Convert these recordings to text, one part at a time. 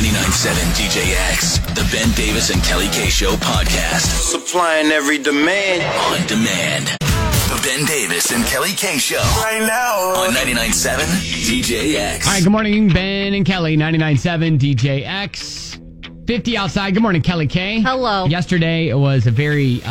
99.7 DJX, the Ben Davis and Kelly K Show podcast. Supplying every demand. On demand. The Ben Davis and Kelly K Show. Right now. On 99.7 DJX. All right, good morning, Ben and Kelly, 99.7 DJX. 50 outside. Good morning, Kelly K. Hello. Yesterday was a very,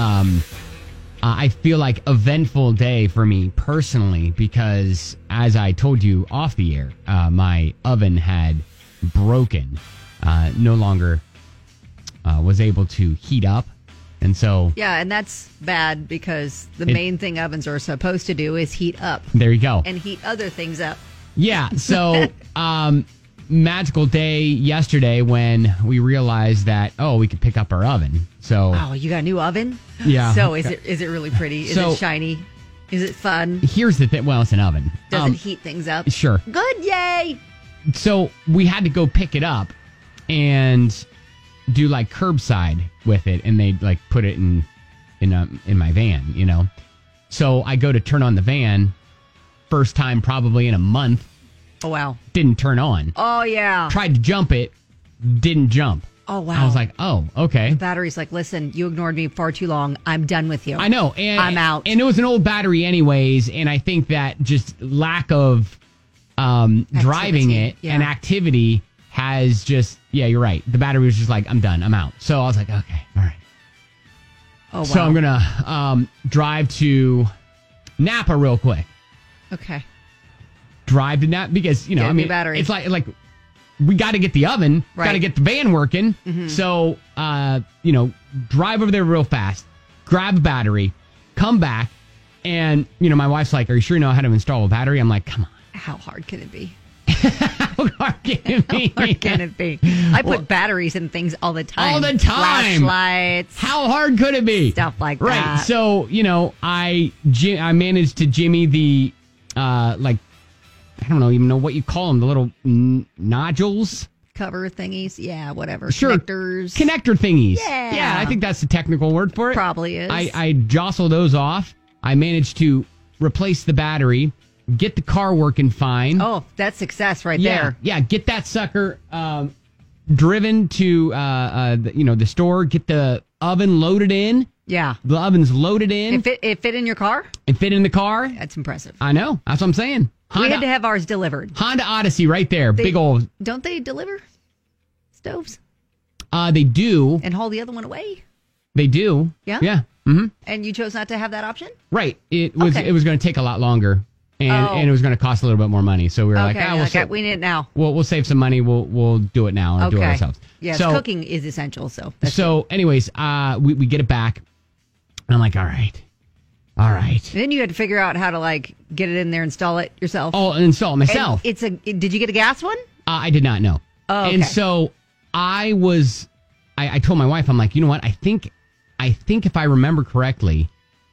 I feel like, eventful day for me personally because, as I told you off the air, my oven had broken. No longer was able to heat up. And so... Yeah, and that's bad because the main thing ovens are supposed to do is heat up. There you go. And heat other things up. Yeah, so magical day yesterday when we realized that, we could pick up our oven. So... Oh, you got a new oven? Yeah. So is it really pretty? Is it shiny? Is it fun? Here's the thing. Well, it's an oven. Does it heat things up? Sure. Good, yay! So we had to go pick it up and do like curbside with it, and they like put it in my van, you know. So I go to turn on the van, first time probably in a month. Oh wow! Didn't turn on. Oh yeah! Tried to jump it, didn't jump. Oh wow! I was like, oh okay. The battery's like, listen, you ignored me far too long. I'm done with you. I know, and I'm out. And it was an old battery anyways, and I think that just lack of driving it and activity has just, you're right. The battery was just like, I'm done. I'm out. So I was like, okay, all right. Oh, wow. So I'm going to drive to Napa real quick. Okay. Drive to Napa because, battery. It's like we got to get the oven, got to get the van working. Mm-hmm. So, drive over there real fast, grab a battery, come back. And, my wife's like, are you sure you know how to install a battery? I'm like, come on. How hard can it be? How hard can it be? How hard can it be? I put batteries in things all the time. All the time. Flashlights. How hard could it be? Stuff like that. Right. So, I managed to jimmy the, I don't even know what you call them, the little nodules. Cover thingies. Yeah, whatever. Sure. Connectors. Connector thingies. Yeah. Yeah, I think that's the technical word for it. Probably is. I jostle those off. I managed to replace the battery. Get the car working fine. Oh, that's success right there. Yeah, get that sucker driven to the store. Get the oven loaded in. Yeah, the oven's loaded in. It fit in your car. It fit in the car. That's impressive. I know. That's what I'm saying. We had to have ours delivered. Honda Odyssey, right there. Big old. Don't they deliver stoves? They do. And haul the other one away. They do. Yeah. Yeah. Mm-hmm. And you chose not to have that option. Right. It was going to take a lot longer. And it was going to cost a little bit more money, so we were we need it now. We'll save some money. We'll do it now and do it ourselves. Yes, so, cooking is essential. So anyways, we get it back, and I'm like, all right. And then you had to figure out how to get it in there, install it yourself. Oh, install it myself. And did you get a gas one? I did not know. Oh, okay. And so I told my wife, I'm like, you know what? I think if I remember correctly,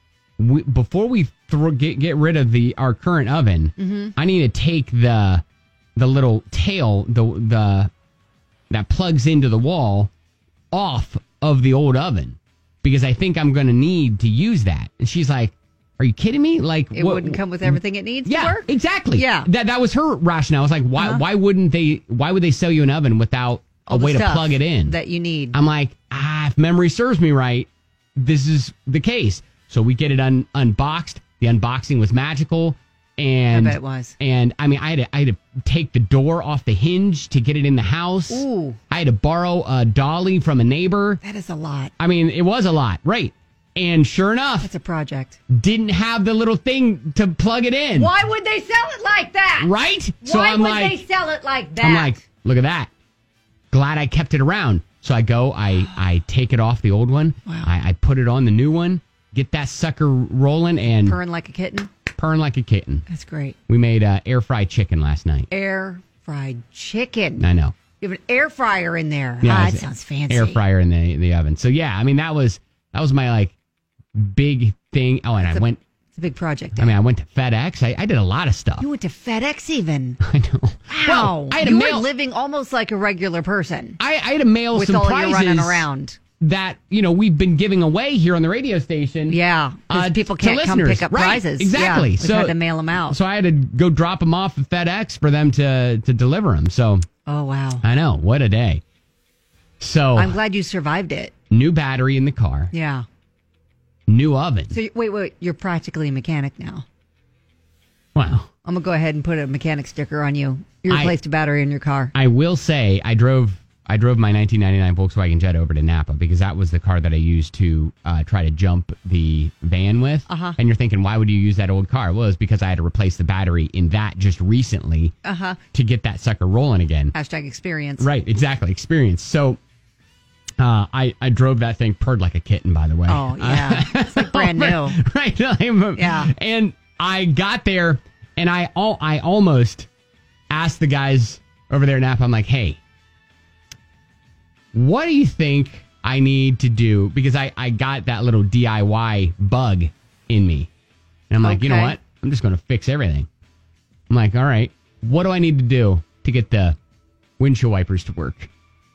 before we get rid of our current oven, mm-hmm. I need to take the little tail that plugs into the wall off of the old oven because I think I'm going to need to use that. And she's like, "Are you kidding me? Like it wouldn't come with everything it needs to work?" Exactly. Yeah, that was her rationale. I was like, why wouldn't they? Why would they sell you an oven without a way to plug it in that you need? I'm like, if memory serves me right, this is the case. So we get it unboxed. The unboxing was magical. And I bet it was. And I mean, I had to take the door off the hinge to get it in the house. Ooh. I had to borrow a dolly from a neighbor. That is a lot. I mean, it was a lot, right? And sure enough, it's a project. Didn't have the little thing to plug it in. Why would they sell it like that? Right? Why would they sell it like that? I'm like, look at that. Glad I kept it around. So I go, I take it off the old one. Wow. I put it on the new one. Get that sucker rolling and purring like a kitten. Purring like a kitten. That's great. We made air fried chicken last night. Air fried chicken. I know. You have an air fryer in there. Yeah, that sounds fancy. Air fryer in the oven. So yeah, I mean that was my big thing. Oh, and I went. It's a big project. I mean, I went to FedEx. I did a lot of stuff. You went to FedEx even. I know. Wow. Well, I had you were living almost like a regular person. I had to mail with some all prizes your running around. That, we've been giving away here on the radio station. Yeah, because people can't come pick up prizes. Exactly. Yeah, so had to mail them out. So I had to go drop them off at FedEx for them to deliver them. So. Oh, wow. I know. What a day. So I'm glad you survived it. new battery in the car, Yeah. new oven. So wait. You're practically a mechanic now. Wow. I'm going to go ahead and put a mechanic sticker on you. You replaced a battery in your car. I will say I drove my 1999 Volkswagen Jetta over to Napa because that was the car that I used to try to jump the van with. Uh-huh. And you're thinking, why would you use that old car? Well, it's because I had to replace the battery in that just recently to get that sucker rolling again. Hashtag experience. Right, exactly. Experience. So I drove that thing, purred like a kitten, by the way. Oh, yeah. It's like brand new. Right. Yeah. And I got there and I almost asked the guys over there in Napa, I'm like, hey, what do you think I need to do? Because I got that little DIY bug in me. And I'm like, you know what? I'm just going to fix everything. I'm like, all right, what do I need to do to get the windshield wipers to work?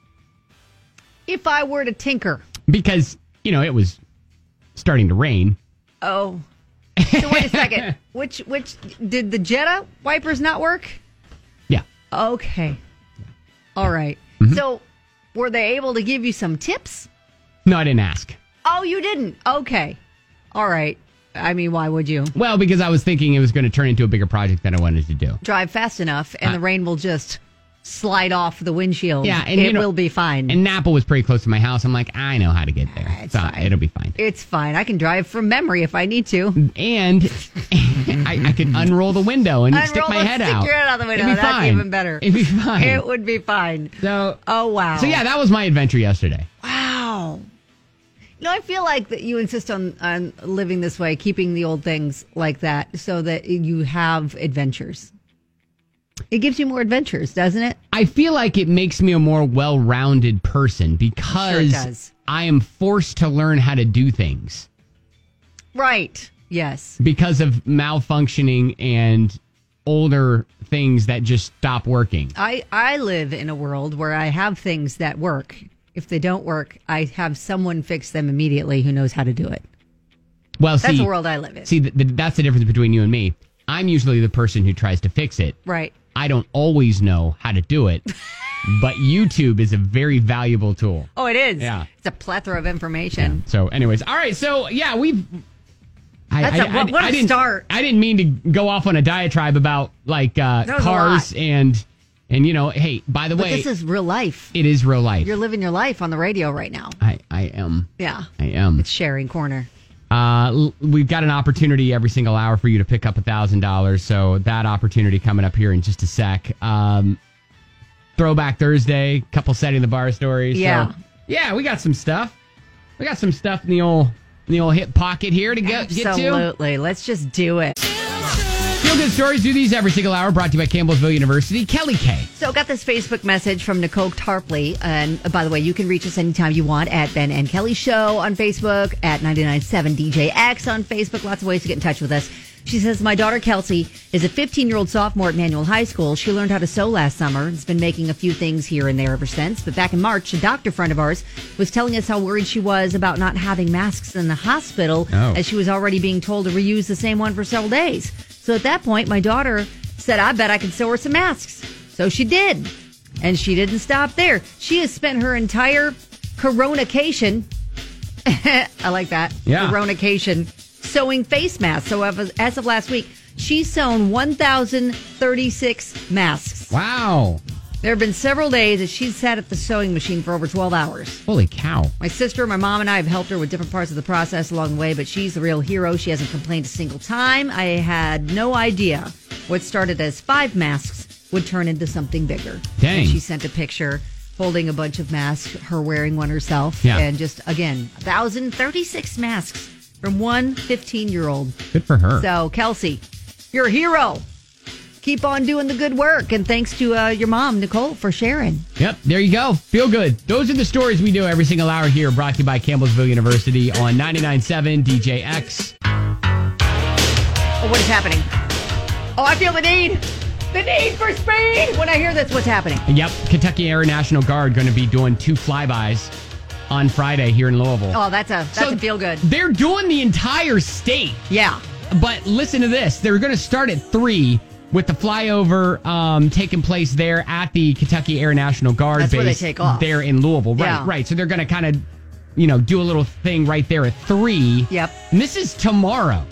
If I were to tinker. Because, it was starting to rain. Oh. So wait a second. Which did the Jetta wipers not work? Yeah. Okay. All right. Mm-hmm. So were they able to give you some tips? No, I didn't ask. Oh, you didn't? Okay. All right. I mean, why would you? Well, because I was thinking it was going to turn into a bigger project than I wanted to do. Drive fast enough and the rain will just slide off the windshield. Yeah, and it will be fine. And Napa was pretty close to my house. I'm like, I know how to get there. It's fine. It'll be fine. It's fine. I can drive from memory if I need to. And I could unroll the window and stick my head out. Stick your head out the window. It'd be That's fine. even better. It'd be fine. It would be fine. So, oh, wow. So, yeah, that was my adventure yesterday. Wow. I feel like that you insist on living this way, keeping the old things like that so that you have adventures. It gives you more adventures, doesn't it? I feel like it makes me a more well-rounded person because Sure it does. I am forced to learn how to do things. Right. Yes. Because of malfunctioning and older things that just stop working. I live in a world where I have things that work. If they don't work, I have someone fix them immediately who knows how to do it. Well, That's the world I live in. See, that's the difference between you and me. I'm usually the person who tries to fix it. Right. I don't always know how to do it, but YouTube is a very valuable tool. Oh, it is. Yeah. It's a plethora of information. Yeah. So, anyways, all right. So, yeah, we've. What a start. I didn't mean to go off on a diatribe about cars and hey, by the way, this is real life. It is real life. You're living your life on the radio right now. I am. Yeah. I am. It's sharing corner. We've got an opportunity every single hour for you to pick up $1,000. So that opportunity coming up here in just a sec. Throwback Thursday, couple setting the bar stories. Yeah. So, yeah, we got some stuff. We got some stuff in the old hip pocket here to get to. Absolutely. Let's just do it. Feel Good Stories, do these every single hour, brought to you by Campbellsville University. Kelly K. So got this Facebook message from Nicole Tarpley. And by the way, you can reach us anytime you want at Ben and Kelly Show on Facebook, at 99.7 DJX on Facebook. Lots of ways to get in touch with us. She says, my daughter Kelsey is a 15-year-old sophomore at Manual High School. She learned how to sew last summer and has been making a few things here and there ever since. But back in March, a doctor friend of ours was telling us how worried she was about not having masks in the hospital, as she was already being told to reuse the same one for several days. So at that point, my daughter said, I bet I can sew her some masks. So she did. And she didn't stop there. She has spent her entire coronacation, I like that, coronacation, sewing face masks. So as of last week, she's sewn 1,036 masks. Wow. There have been several days that she's sat at the sewing machine for over 12 hours. Holy cow. My sister, my mom, and I have helped her with different parts of the process along the way, but she's the real hero. She hasn't complained a single time. I had no idea what started as 5 masks would turn into something bigger. Dang. And she sent a picture holding a bunch of masks, her wearing one herself. Yeah. And just, again, 1,036 masks from one 15-year-old. Good for her. So, Kelsey, you're a hero. Keep on doing the good work. And thanks to your mom, Nicole, for sharing. Yep, there you go. Feel good. Those are the stories we do every single hour here, brought to you by Campbellsville University on 99.7 DJX. Oh, what is happening? Oh, I feel the need. The need for speed. When I hear this, what's happening? Yep, Kentucky Air National Guard going to be doing 2 flybys on Friday here in Louisville. Oh, that's a feel good. They're doing the entire state. Yeah. But listen to this. They're going to start at 3. with the flyover taking place there at the Kentucky Air National Guard That's base. where they take off. There in Louisville. Right, Yeah. right. So they're going to kind of, do a little thing right there at 3. Yep. And this is tomorrow.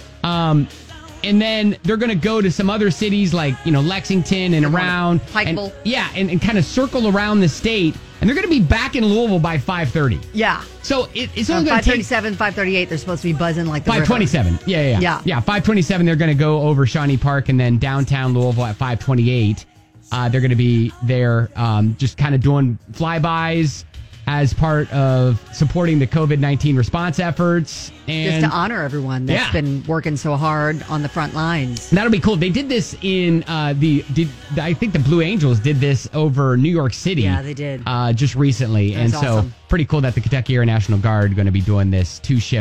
And then they're going to go to some other cities like, Lexington and around. Pikeville. And kind of circle around the state. And they're going to be back in Louisville by 5:30. Yeah. So it's only going to take... 5:37, 5:38, they're supposed to be buzzing like the river. 5:27. Yeah. Yeah, 5:27, they're going to go over Shawnee Park, and then downtown Louisville at 5:28. They're going to be there just kind of doing flybys as part of supporting the COVID-19 response efforts. And Just to honor everyone that's been working so hard on the front lines. that'll be cool. They did this in I think the Blue Angels did this over New York City. Yeah, they did. Just recently. That's and so awesome. pretty cool that the Kentucky Air National Guard going to be doing this 2-ship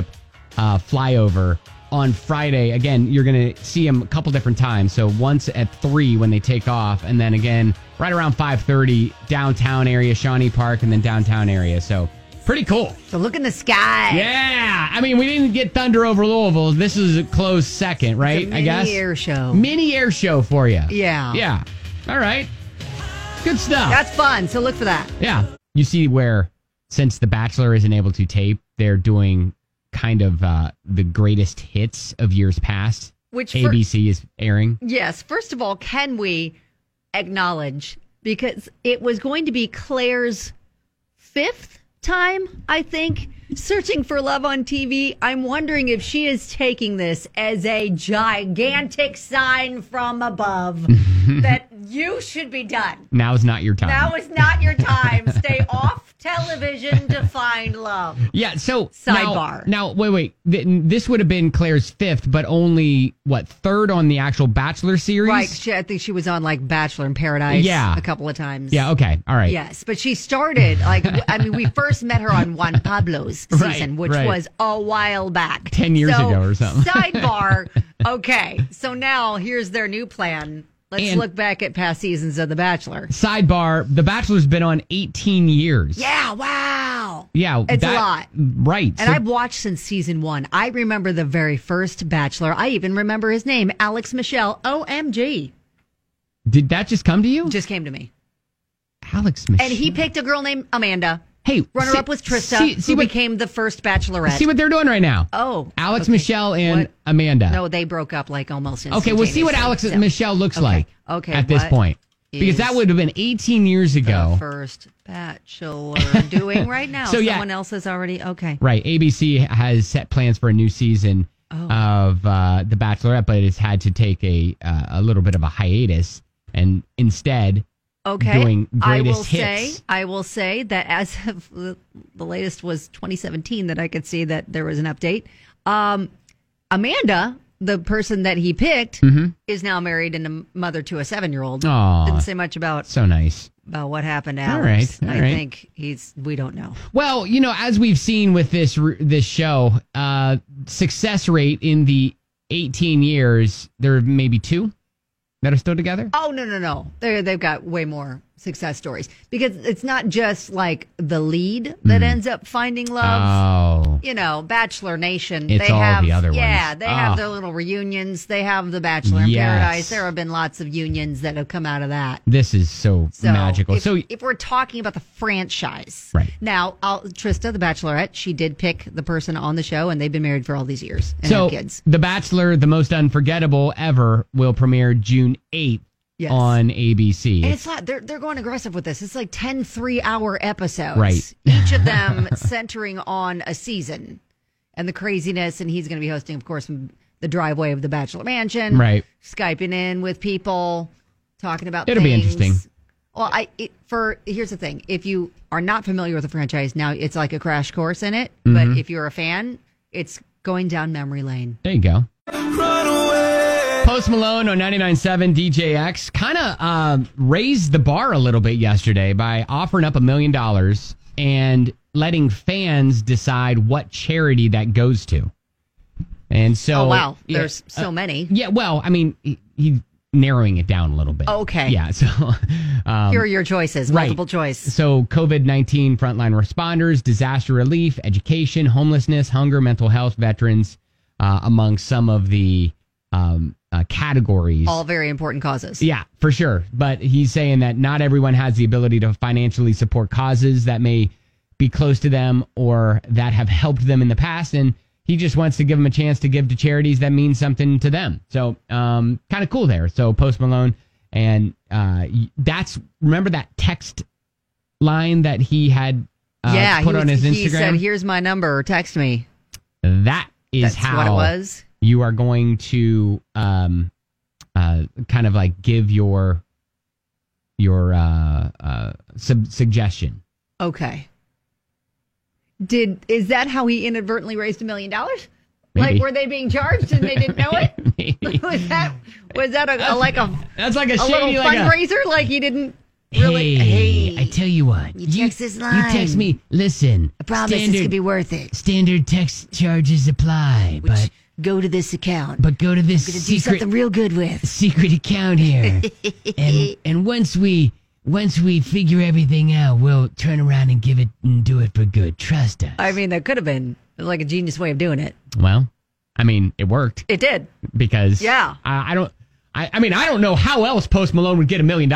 flyover on Friday. Again, you're going to see them a couple different times. So once at 3 when they take off, and then again right around 5:30 downtown area, Shawnee Park, and then downtown area. So pretty cool. So look in the sky. Yeah. I mean, we didn't get thunder over Louisville. This is a close second, right? It's a I guess. mini air show. Mini air show for you. Yeah. Yeah. All right. Good stuff. That's fun. So look for that. Yeah. You see where, since The Bachelor isn't able to tape, they're doing kind of the greatest hits of years past. Which ABC is airing. Yes. First of all, can we acknowledge, because it was going to be Claire's 5th time, I think, searching for love on TV. I'm wondering if she is taking this as a gigantic sign from above that you should be done. Now is not your time. Now is not your time. Stay off television to find love. Yeah, so Sidebar. Now wait. This would have been Claire's 5th, but only, 3rd on the actual Bachelor series? Right. I think she was on like Bachelor in Paradise a couple of times. Yeah, okay. All right. Yes, but she started, we first met her on Juan Pablo's season, which was a while back. 10 years ago or something. Sidebar. Okay, so now here's their new plan. Let's look back at past seasons of The Bachelor. Sidebar, The Bachelor's been on 18 years. Yeah, wow. Yeah. It's a lot. Right. And I've watched since season 1. I remember the very first Bachelor. I even remember his name, Alex Michelle. OMG. Did that just come to you? Just came to me. Alex Michelle. And he picked a girl named Amanda. Hey, runner-up was Trista, who became the first Bachelorette. See what they're doing right now. Oh. Alex Michelle and Amanda. No, they broke up like almost instantaneously. Okay, we'll see what Alex Michelle looks like at this point. Because that would have been 18 years ago. The first Bachelor doing right now. So, someone else is already, okay. Right, ABC has set plans for a new season of The Bachelorette, but it's had to take a little bit of a hiatus, and instead... doing greatest hits. I will say that as of the latest was 2017 that I could see that there was an update. Amanda, the person that he picked, is now married and a mother to a 7-year-old. Didn't say much about about what happened to Alex. All right. I think we don't know. Well, as we've seen with this show, success rate in the 18 years, there are maybe 2 that are still together? Oh, no. They've got way more success stories, because it's not just like the lead that ends up finding love. Oh. Bachelor Nation. It's they all have the other ones. Yeah, they have their little reunions. They have the Bachelor in Paradise. There have been lots of unions that have come out of that. This is so magical. If we're talking about the franchise. Right. Now, Trista, the Bachelorette, she did pick the person on the show, and they've been married for all these years and have kids. The Bachelor, the most unforgettable ever, will premiere June 8th. Yes. On ABC. And it's not, they're going aggressive with this. It's like 10 3-hour episodes. Right. Each of them centering on a season and the craziness. And he's going to be hosting, of course, from the driveway of the Bachelor Mansion. Right. Skyping in with people, talking about It'll be interesting. Well, here's the thing. If you are not familiar with the franchise, now it's like a crash course in it. But if you're a fan, it's going down memory lane. There you go. Post Malone on 99.7 DJX kind of raised the bar a little bit yesterday by offering up $1 million and letting fans decide what charity that goes to. And so... Oh, wow. There's so many. Yeah, well, I mean, he's narrowing it down a little bit. Okay. Yeah, so... here are your choices, multiple choice. So COVID-19 frontline responders, disaster relief, education, homelessness, hunger, mental health, veterans, among some of the categories. All very important causes. Yeah, for sure. But he's saying that not everyone has the ability to financially support causes that may be close to them or that have helped them in the past. And he just wants to give them a chance to give to charities that mean something to them. So kind of cool there. So Post Malone. And remember that text line that he had put on his Instagram? He said, here's my number, text me. That's how what it was. You are going to kind of like give your suggestion. Okay. Is that how he inadvertently raised $1 million? Maybe. Like, were they being charged and they didn't know it? Maybe. was that a that's like a little shady, fundraiser? Like he didn't really. Hey, I tell you what. You text this line. You text me. Listen. I promise this could be worth it. Standard text charges apply, but go to this account. But go to this I'm gonna do something real good with secret account here, and once we figure everything out, we'll turn around and give it and do it for good. Trust us. I mean, that could have been like a genius way of doing it. Well, I mean, it worked. It did. Because I don't know how else Post Malone would get $1 million.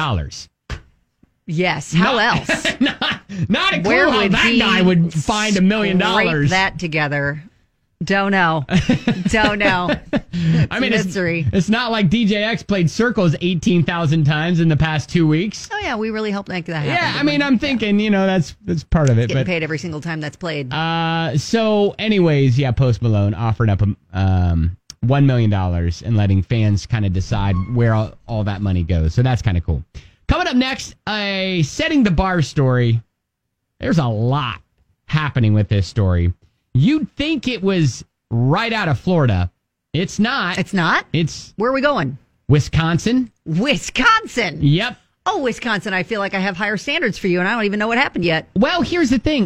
Yes, how else? Not a clue how that guy would find $1 million. Scrape that together. Don't know. Don't know. I mean, it's not like DJX played Circles 18,000 times in the past 2 weeks. Oh yeah, we really helped make that happen. Yeah, I mean, I'm thinking, that's part of it. Getting paid every single time that's played. So, anyways, Post Malone offering up $1 million and letting fans kind of decide where all that money goes. So that's kind of cool. Coming up next, a Setting the Bar story. There's a lot happening with this story. You'd think it was right out of Florida. It's not. It's not? It's... Where are we going? Wisconsin. Wisconsin? Yep. Oh, Wisconsin, I feel like I have higher standards for you, and I don't even know what happened yet. Well, here's the thing.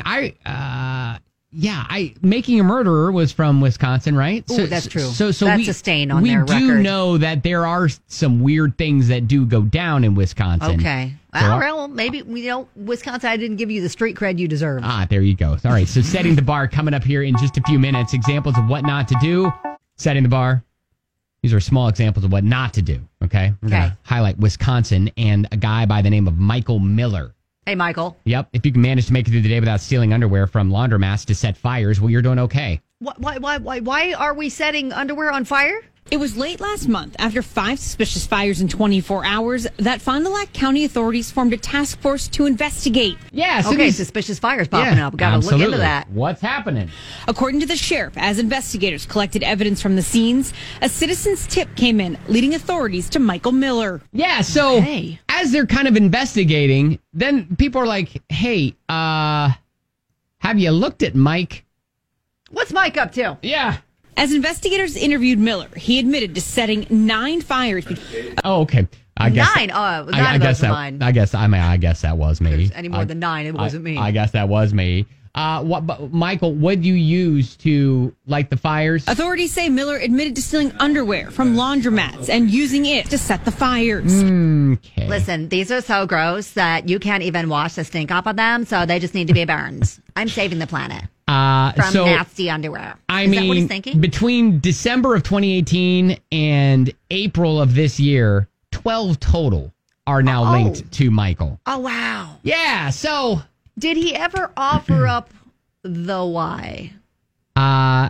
Making a Murderer was from Wisconsin, right? Oh, that's true. So that's a stain on their record. We do know that there are some weird things that do go down in Wisconsin. Okay. Well, maybe, Wisconsin, I didn't give you the street cred you deserve. There you go. All right, so Setting the Bar coming up here in just a few minutes. Examples of what not to do. Setting the bar. These are small examples of what not to do, okay? We're going to highlight Wisconsin and a guy by the name of Michael Miller. Hey, Michael. Yep. If you can manage to make it through the day without stealing underwear from laundromats to set fires, well, you're doing okay. Why are we setting underwear on fire? It was late last month, after 5 suspicious fires in 24 hours, that Fond du Lac County authorities formed a task force to investigate. Yeah. Suspicious fires popping up. Got to look into that. What's happening? According to the sheriff, as investigators collected evidence from the scenes, a citizen's tip came in, leading authorities to Michael Miller. Yeah, so as they're kind of investigating, then people are like, hey, have you looked at Mike? What's Mike up to? Yeah. As investigators interviewed Miller, he admitted to setting 9 fires. Oh, okay. I guess 9. I guess that was me. If there's any more than 9, it wasn't me. I guess that was me. Michael, what do you use to light the fires? Authorities say Miller admitted to stealing underwear from laundromats and using it to set the fires. Okay. Listen, these are so gross that you can't even wash the stink off of them, so they just need to be burned. I'm saving the planet. From nasty underwear. Is that what he's thinking? Between December of 2018 and April of this year, 12 total are now linked to Michael. Oh, wow. Yeah, so... Did he ever offer up the why? Why,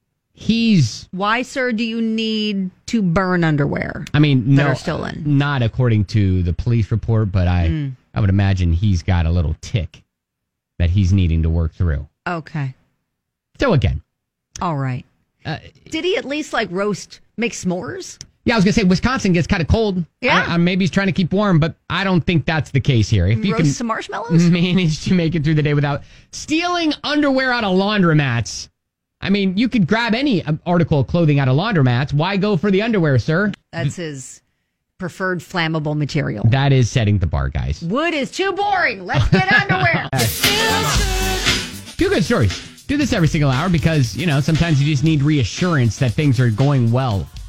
sir, do you need to burn underwear? I mean, that are stolen? Not according to the police report, but I would imagine he's got a little tick that he's needing to work through. Okay. So again. All right. Did he at least make s'mores? Yeah, I was going to say, Wisconsin gets kind of cold. Yeah. Maybe he's trying to keep warm, but I don't think that's the case here. If you roast can some marshmallows? Manage to make it through the day without stealing underwear out of laundromats. I mean, you could grab any article of clothing out of laundromats. Why go for the underwear, sir? That's his preferred flammable material. That is setting the bar, guys. Wood is too boring. Let's get underwear. Two good stories. Do this every single hour because, sometimes you just need reassurance that things are going well.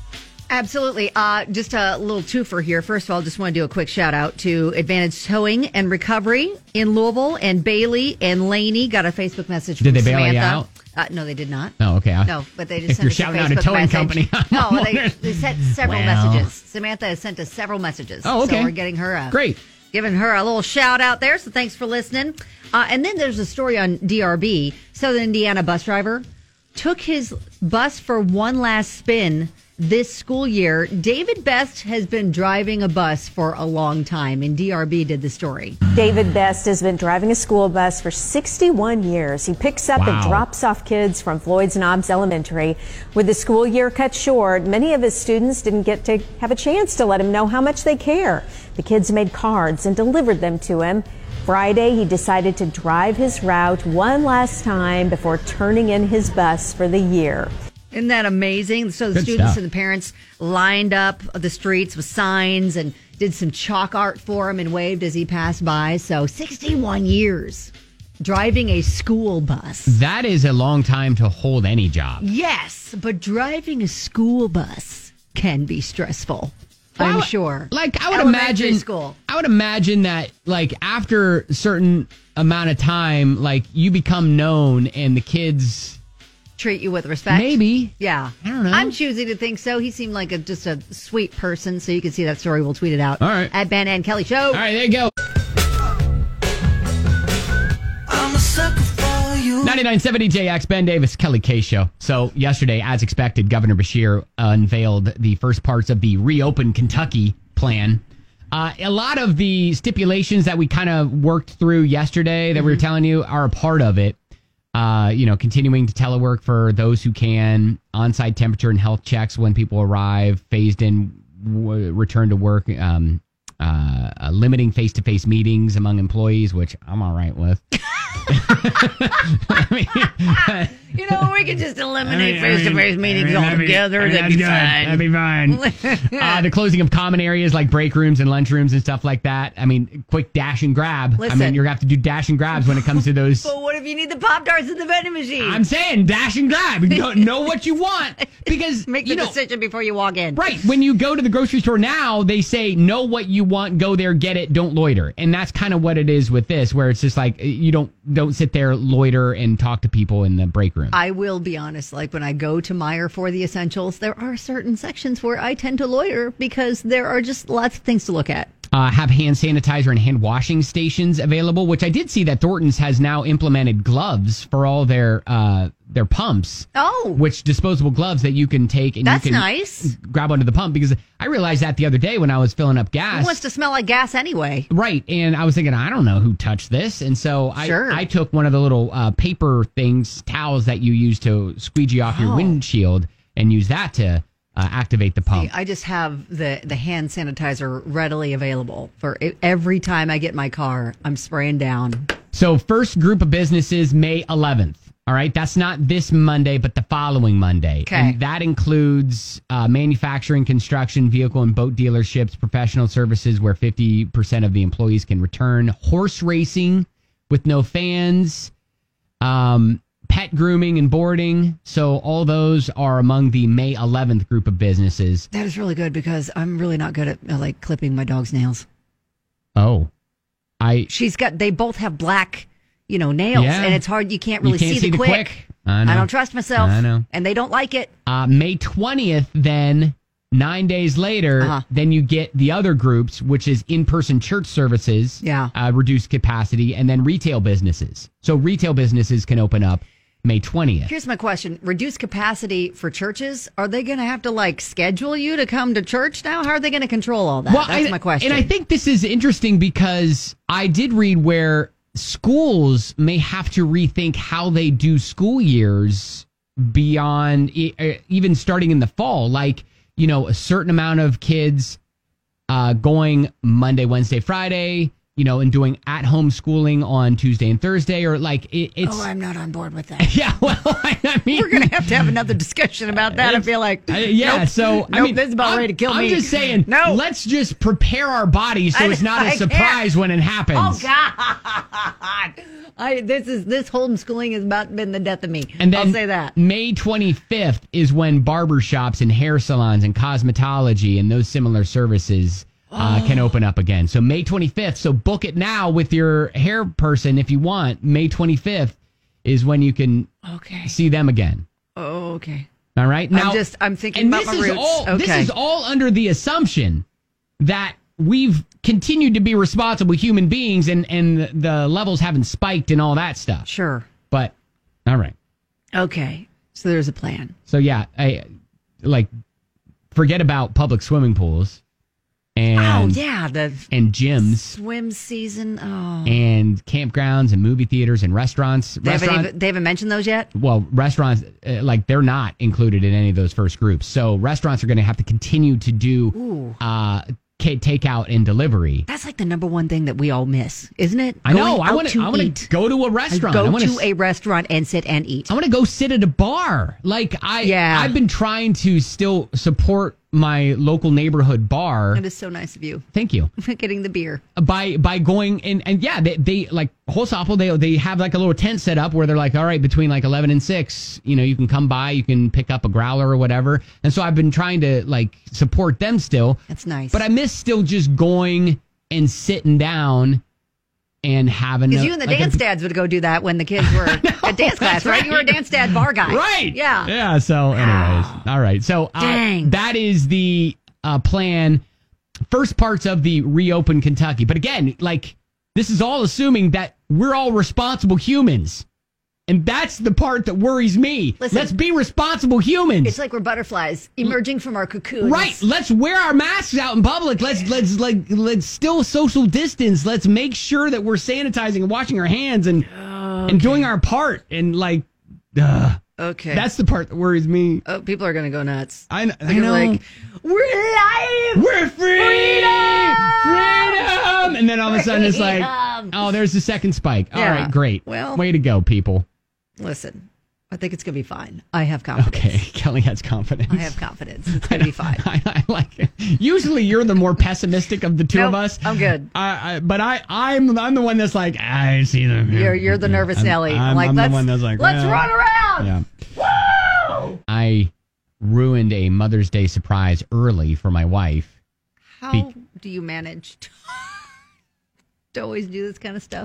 Absolutely. Just a little twofer here. First of all, just want to do a quick shout out to Advantage Towing and Recovery in Louisville, and Bailey and Laney got a Facebook message from Did they bail Samantha. you out? No, they did not. Oh, okay. No, but they just If sent you're us shouting a out a Facebook towing message. company, No, they sent several Well. messages. Samantha has sent us several messages. Oh, okay. So we're getting her Great. giving her a little shout out there. So thanks for listening. And then there's a story on DRB. Southern Indiana bus driver took his bus for one last spin this school year. David Best has been driving a bus for a long time, and DRB did the story. David Best has been driving a school bus for 61 years. He picks up and drops off kids from Floyd's Knobs Elementary. With the school year cut short, many of his students didn't get to have a chance to let him know how much they care. The kids made cards and delivered them to him. Friday, he decided to drive his route one last time before turning in his bus for the year. Isn't that amazing? So the Good students stuff. and the parents lined up the streets with signs and did some chalk art for him and waved as he passed by. So 61 years driving a school bus. That is a long time to hold any job. Yes, but driving a school bus can be stressful. I'm sure. Like, I would Elementary imagine school. I would imagine that, like, after a certain amount of time, like, you become known and the kids Treat you with respect. maybe. Yeah. I don't know. I'm choosing to think so. He seemed like just a sweet person. So you can see that story. We'll tweet it out. All right. At Ben and Kelly Show. All right, there you go. I'm a sucker for you. 99.7 DJX, Ben Davis, Kelly K Show. So yesterday, as expected, Governor Beshear unveiled the first parts of the Reopen Kentucky plan. A lot of the stipulations that we kind of worked through yesterday that we were telling you are a part of it. Continuing to telework for those who can, on-site temperature and health checks when people arrive, phased in return to work, limiting face-to-face meetings among employees, which I'm all right with. We could just eliminate face-to-face meetings altogether. That'd be fine. That'd be fine. The closing of common areas like break rooms and lunchrooms and stuff like that. I mean, quick dash and grab. Listen. I mean, you're going to have to do dash and grabs when it comes to those. But what if you need the Pop-Tarts in the vending machine? I'm saying dash and grab. You know what you want. Because, Make the decision before you walk in. Right. When you go to the grocery store now, they say, know what you want, go there, get it, don't loiter. And that's kind of what it is with this, where it's just like, you don't sit there, loiter, and talk to people in the break room. I will be honest, like when I go to Meijer for the essentials, there are certain sections where I tend to loiter because there are just lots of things to look at. Have hand sanitizer and hand washing stations available, which I did see that Thornton's has now implemented gloves for all their pumps. Oh. Which disposable gloves that you can take and That's you can nice. grab onto the pump, because I realized that the other day when I was filling up gas. Who wants to smell like gas anyway? Right. And I was thinking, I don't know who touched this. And so I took one of the little paper things, towels that you use to squeegee off your windshield, and use that to activate the pump. See, I just have the hand sanitizer readily available for every time I get in my car. I'm spraying down. So first group of businesses, May 11th. All right. That's not this Monday, but the following Monday. Okay. And that includes manufacturing, construction, vehicle and boat dealerships, professional services where 50% of the employees can return, horse racing with no fans, pet grooming and boarding. So all those are among the May 11th group of businesses. That is really good because I'm really not good at clipping my dog's nails. Oh, They both have black, nails, Yeah. and it's hard. You can't really see the quick. I know. I don't trust myself. I know. And they don't like it. May 20th, then 9 days later, then you get the other groups, which is in-person church services, reduced capacity, and then retail businesses. So retail businesses can open up May 20th. Here's my question. Reduced capacity for churches. Are they going to have to schedule you to come to church now? How are they going to control all that? That's my question. And I think this is interesting because I did read where schools may have to rethink how they do school years beyond even starting in the fall. Like, a certain amount of kids going Monday, Wednesday, Friday, and doing at-home schooling on Tuesday and Thursday, or like it's. Oh, I'm not on board with that. Yeah, well, I mean, We're going to have another discussion about that. I feel like, yeah. nope, so I mean, this is about ready to kill me. I'm just saying, no. Let's just prepare our bodies so it's not a surprise when it happens. Oh God! This homeschooling has about been the death of me. And then I'll say that. May 25th is when barbershops and hair salons and cosmetology and those similar services can open up again. So May 25th. So book it now with your hair person if you want. May 25th is when you can see them again. Oh, okay. All right. Now, I'm thinking about my roots. This is all under the assumption that we've continued to be responsible human beings and the levels haven't spiked and all that stuff. Sure. But, all right. Okay. So there's a plan. So, yeah, forget about public swimming pools and and gyms. Swim season. Oh. And campgrounds and movie theaters and restaurants. They haven't mentioned those yet? Well, restaurants, they're not included in any of those first groups. So restaurants are going to have to continue to do takeout and delivery. That's like the number one thing that we all miss, isn't it? I know. I want to go to a restaurant. Go to a restaurant and sit and eat. I want to go sit at a bar. I've been trying to still support my local neighborhood bar. That is so nice of you. Thank you. Getting the beer. By going and yeah, they like Holzapfel, they have like a little tent set up where they're like, all right, between like 11 and 6, you can come by, you can pick up a growler or whatever. And so I've been trying to like support them still. That's nice. But I miss still just going and sitting down and having. Because you and the dance dads would go do that when the kids were at dance class, right? You were a dance dad bar guy. Right. Yeah. Yeah. So anyways, all right. So that is the plan. First parts of the reopen Kentucky. But again, this is all assuming that we're all responsible humans. And that's the part that worries me. Listen, let's be responsible humans. It's like we're butterflies emerging from our cocoons. Right. Let's wear our masks out in public. Let's still social distance. Let's make sure that we're sanitizing and washing our hands and doing our part. And okay, that's the part that worries me. Oh, people are going to go nuts. I know. Like, we're alive. We're free. Freedom. And then all of a sudden it's like, oh, there's the second spike. All right, great. Well, way to go, people. Listen, I think it's going to be fine. I have confidence. Okay, Kelly has confidence. I have confidence. It's going to be fine. I like it. Usually you're the more pessimistic of the two of us. I'm good. But I'm the one that's like, I see them. You're the nervous Nelly. I'm the one that's like, let's run around. Yeah. Woo! I ruined a Mother's Day surprise early for my wife. How do you manage to always do this kind of stuff?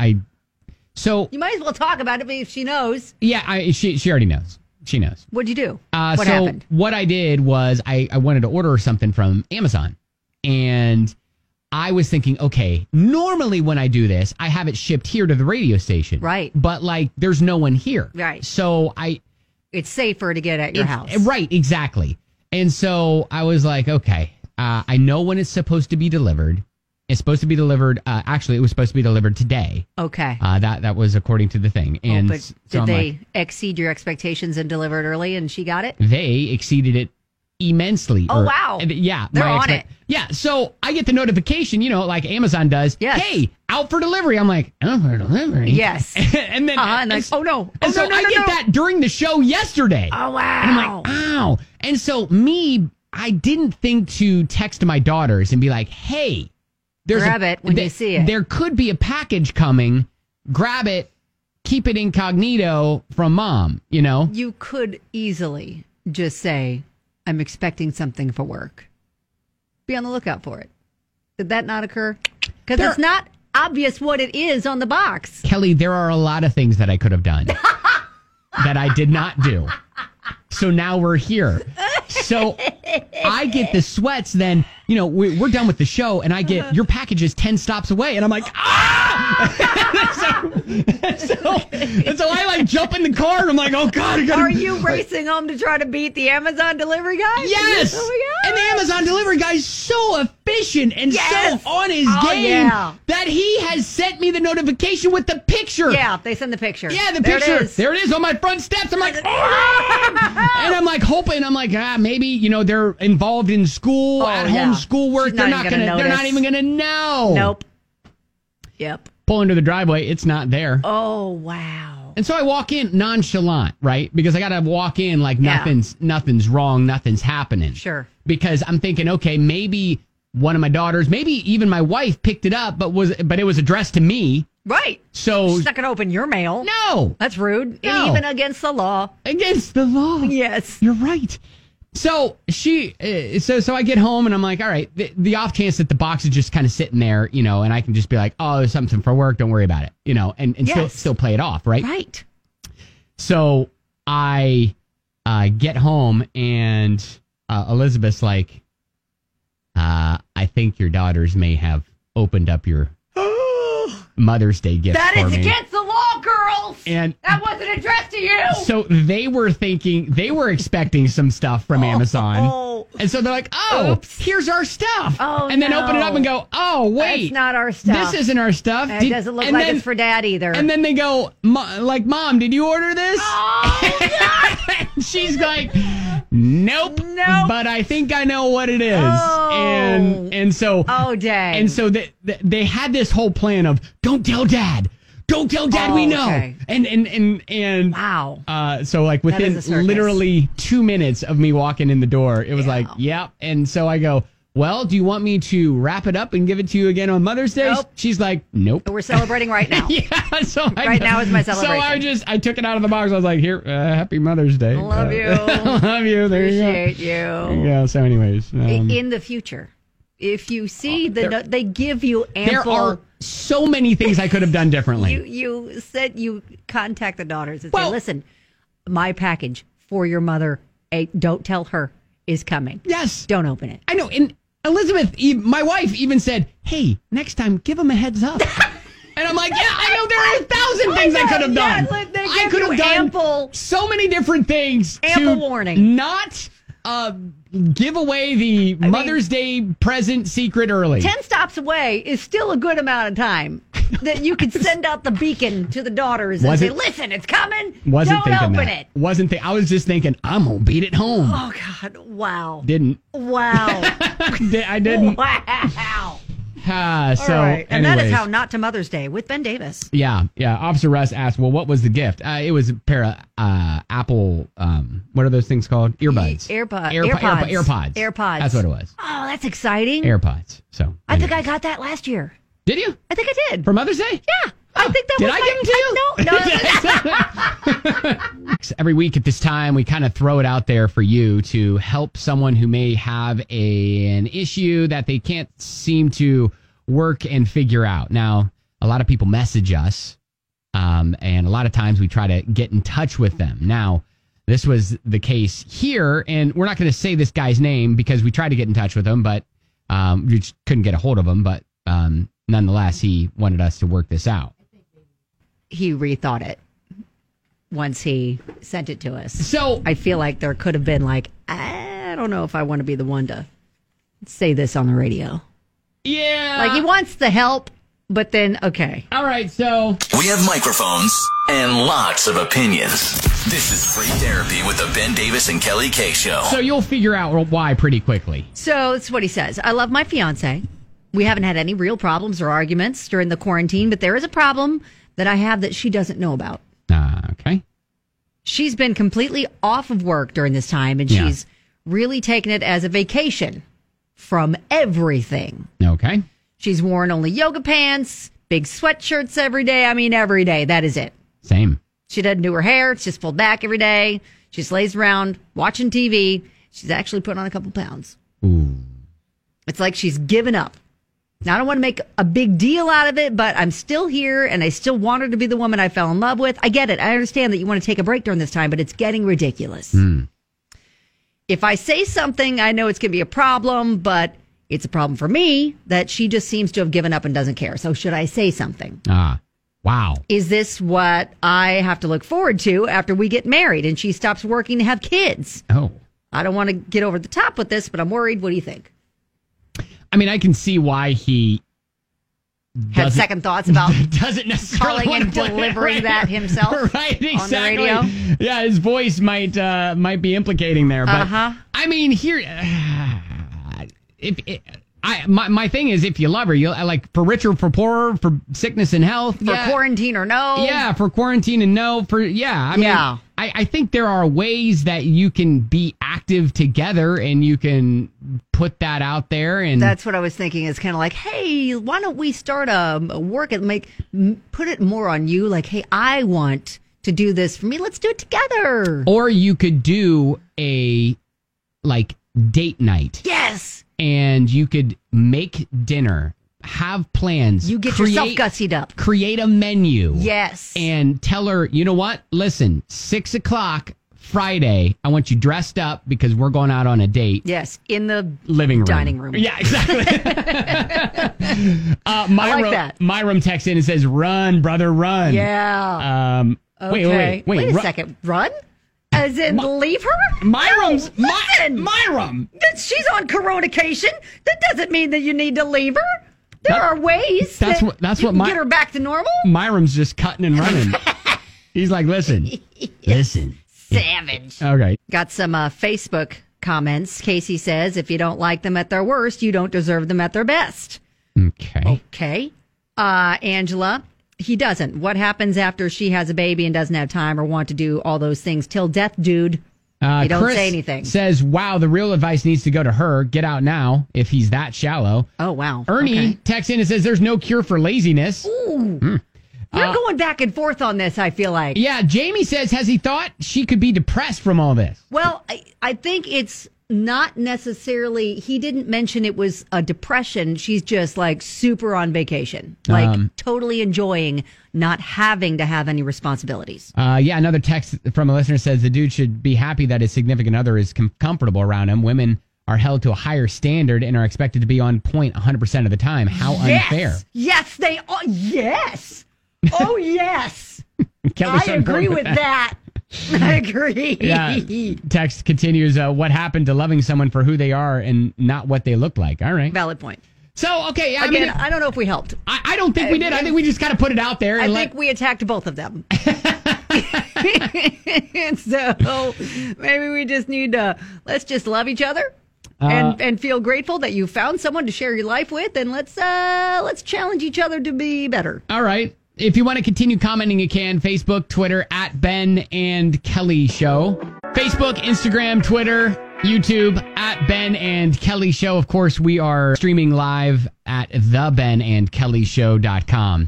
So you might as well talk about it if she knows. Yeah, she already knows. She knows. What'd you do? What happened? What I did was I wanted to order something from Amazon, and I was thinking, okay, normally when I do this, I have it shipped here to the radio station, right? But there's no one here, right? So it's safer to get at your house, right? Exactly. And so I was like, okay, I know when it's supposed to be delivered. It's supposed to be delivered. Actually, it was supposed to be delivered today. Okay. That was according to the thing. And but did they exceed your expectations and deliver it early and she got it? They exceeded it immensely. Oh, wow. Yeah. They're on it. Yeah. So I get the notification, like Amazon does. Yes. Hey, out for delivery. I'm like, out for delivery? Yes. And then, oh no. And so I get that during the show yesterday. Oh, wow. And I'm like, ow. And so I didn't think to text my daughters and be like, hey, grab it when you see it. There could be a package coming. Grab it. Keep it incognito from mom, You could easily just say, I'm expecting something for work. Be on the lookout for it. Did that not occur? Because it's not obvious what it is on the box. Kelly, there are a lot of things that I could have done that I did not do. So now we're here. So I get the sweats then, we're done with the show and I get your package is 10 stops away and I'm like, so I jump in the car and I'm like, oh God. Are you racing home to try to beat the Amazon delivery guy? Yes. Oh my God. And the Amazon delivery guy is so efficient and so on his game that he has sent me the notification with the picture. Yeah, they send the picture. Yeah, the picture. There it is on my front steps. I'm like, and I'm like hoping, maybe, they're involved in school, at home schoolwork. They're not even going to know. Nope. Yep. Pull into the driveway. It's not there. Oh, wow. And so I walk in nonchalant, right? Because I got to walk in like nothing's wrong, nothing's happening. Sure. Because I'm thinking, okay, maybe one of my daughters, maybe even my wife picked it up, but it was addressed to me. Right. So she's not going to open your mail. No. That's rude. No. And even against the law. Against the law. Yes. You're right. So so I get home and I'm like, all right, the off chance that the box is just kind of sitting there, and I can just be like, oh, there's something for work. Don't worry about it, and still play it off. Right. Right. So I get home and Elizabeth's like, I think your daughters may have opened up your Mother's Day gift That for is me. against the law, girls. And that wasn't addressed to you. So they were expecting some stuff from Amazon. And so they're like, oh, Oops. Here's our stuff. Oh, and then open it up and go, oh, wait. That's not our stuff. This isn't our stuff. It doesn't look like it's for Dad either. And then they go, Mom, did you order this? Oh, God. She's like, nope. But I think I know what it is. Oh. And so. Oh, dang. And so they had this whole plan of, don't tell Dad. Don't tell Dad we know. Okay. And wow. So like within literally 2 minutes of me walking in the door, it was like, yep. And so I go, well, do you want me to wrap it up and give it to you again on Mother's Day? Nope. She's like, nope. We're celebrating right now. So now is my celebration. So I took it out of the box. I was like, here, happy Mother's Day. Love you. Love you. There Appreciate you go. There you go. So anyways. In the future, if you see they give you ample. There are so many things I could have done differently. You said you contact the daughters and say, listen, my package for your mother, don't tell her, is coming. Yes. Don't open it. I know. And Elizabeth, my wife, even said, hey, next time, give them a heads up. And I'm like, yeah, I know there are 1,000 things I could have done. I could have done so many different things. Ample warning. Not give away the Mother's Day present secret early. 10 stops away is still a good amount of time that you could send out the beacon to the daughters and say, listen, it's coming. Don't open it. I was just thinking, I'm going to beat it home. Oh, God. Wow. Didn't. Wow. I didn't. Wow. So, all right. And that is anyways. how not to Mother's Day with Ben Davis. Yeah. Officer Russ asked, well, what was the gift? It was a pair of Apple, what are those things called? Earbuds. AirPods. That's what it was. Oh, that's exciting. AirPods. So I think I got that last year. Did you? I think I did. For Mother's Day? Yeah. I think that was Did I give them to you? No. Every week at this time, we kind of throw it out there for you to help someone who may have an issue that they can't seem to work and figure out. Now, a lot of people message us, and a lot of times we try to get in touch with them. Now, this was the case here, and we're not going to say this guy's name because we tried to get in touch with him, but we just couldn't get a hold of him. But nonetheless, he wanted us to work this out. He rethought it once he sent it to us. So I feel like there could have been like, I don't know if I want to be the one to say this on the radio. Yeah. Like he wants the help, but then, okay. All right, so. We have microphones and lots of opinions. This is Free Therapy with the Ben Davis and Kelly K Show. So you'll figure out why pretty quickly. So that's what he says. I love my fiance. We haven't had any real problems or arguments during the quarantine, but there is a problem that I have that she doesn't know about. Okay. She's been completely off of work during this time, and she's really taken it as a vacation from everything. Okay. She's worn only yoga pants, big sweatshirts every day. I mean, every day. That is it. Same. She doesn't do her hair. It's just pulled back every day. She just lays around watching TV. She's actually put on a couple pounds. Ooh. It's like she's given up. Now, I don't want to make a big deal out of it, but I'm still here, and I still want her to be the woman I fell in love with. I get it. I understand that you want to take a break during this time, but it's getting ridiculous. If I say something, I know it's going to be a problem, but it's a problem for me that she just seems to have given up and doesn't care. So should I say something? Wow. Is this what I have to look forward to after we get married and she stops working to have kids? Oh. I don't want to get over the top with this, but I'm worried. What do you think? I mean, I can see why he had second thoughts about doesn't necessarily calling and delivering that himself right, exactly. on the radio. Yeah, his voice might be implicating there. But I mean, here, my thing is, if you love her, you like for richer, for poorer, for sickness and health, For quarantine or no. yeah, for quarantine and no, for I mean, I think there are ways that you can be active together and you can put that out there, and That's what I was thinking. Is kind of like, hey, why don't we start a work and put it more on you? Like, hey, I want to do this for me. Let's do it together. or you could do a like date night. Yes. And you could make dinner, have plans. You get yourself gussied up. Create a menu. Yes. And tell her, you know what? Listen, 6:00 Friday, I want you dressed up because we're going out on a date. Yes, in the Living room. dining room. Yeah, exactly. I like that. Myram texts in and says, run, brother, run. Yeah. Wait. Wait a second. Run? As in leave her? Myram's... No, listen. Myram. She's on coronation. That doesn't mean that you need to leave her. There are ways that's that what you can my- get her back to normal. Myram's just cutting and running. He's like, listen. Savage. Okay. Got some Facebook comments. Casey says, if you don't like them at their worst, you don't deserve them at their best. Okay. Okay. Angela, he doesn't. What happens after she has a baby and doesn't have time or want to do all those things? Till death, dude. You don't Chris say anything. Says, wow, the real advice needs to go to her. Get out now if he's that shallow. Oh, wow. Ernie texts in and says, there's no cure for laziness. Ooh. We're going back and forth on this, I feel like. Yeah, Jamie says, has he thought she could be depressed from all this? Well, I think it's not necessarily, he didn't mention it was a depression. She's just like super on vacation, like totally enjoying not having to have any responsibilities. Yeah, another text from a listener says the dude should be happy that his significant other is comfortable around him. Women are held to a higher standard and are expected to be on point 100% of the time. How unfair. Yes, they are. Yes. Oh, yes. Kelly's I on board agree with that. I agree. Yeah. Text continues, what happened to loving someone for who they are and not what they look like? All right. Valid point. So, okay. Again, I don't know if we helped. I don't think we did. I think we just kind of put it out there. I think we attacked both of them. And so maybe we just need to, let's just love each other. And feel grateful that you found someone to share your life with, and let's challenge each other to be better. All right. If you want to continue commenting, you can. Facebook, Twitter, at Ben and Kelly Show. Facebook, Instagram, Twitter, YouTube, at Ben and Kelly Show. Of course, we are streaming live at thebenandkellyshow.com.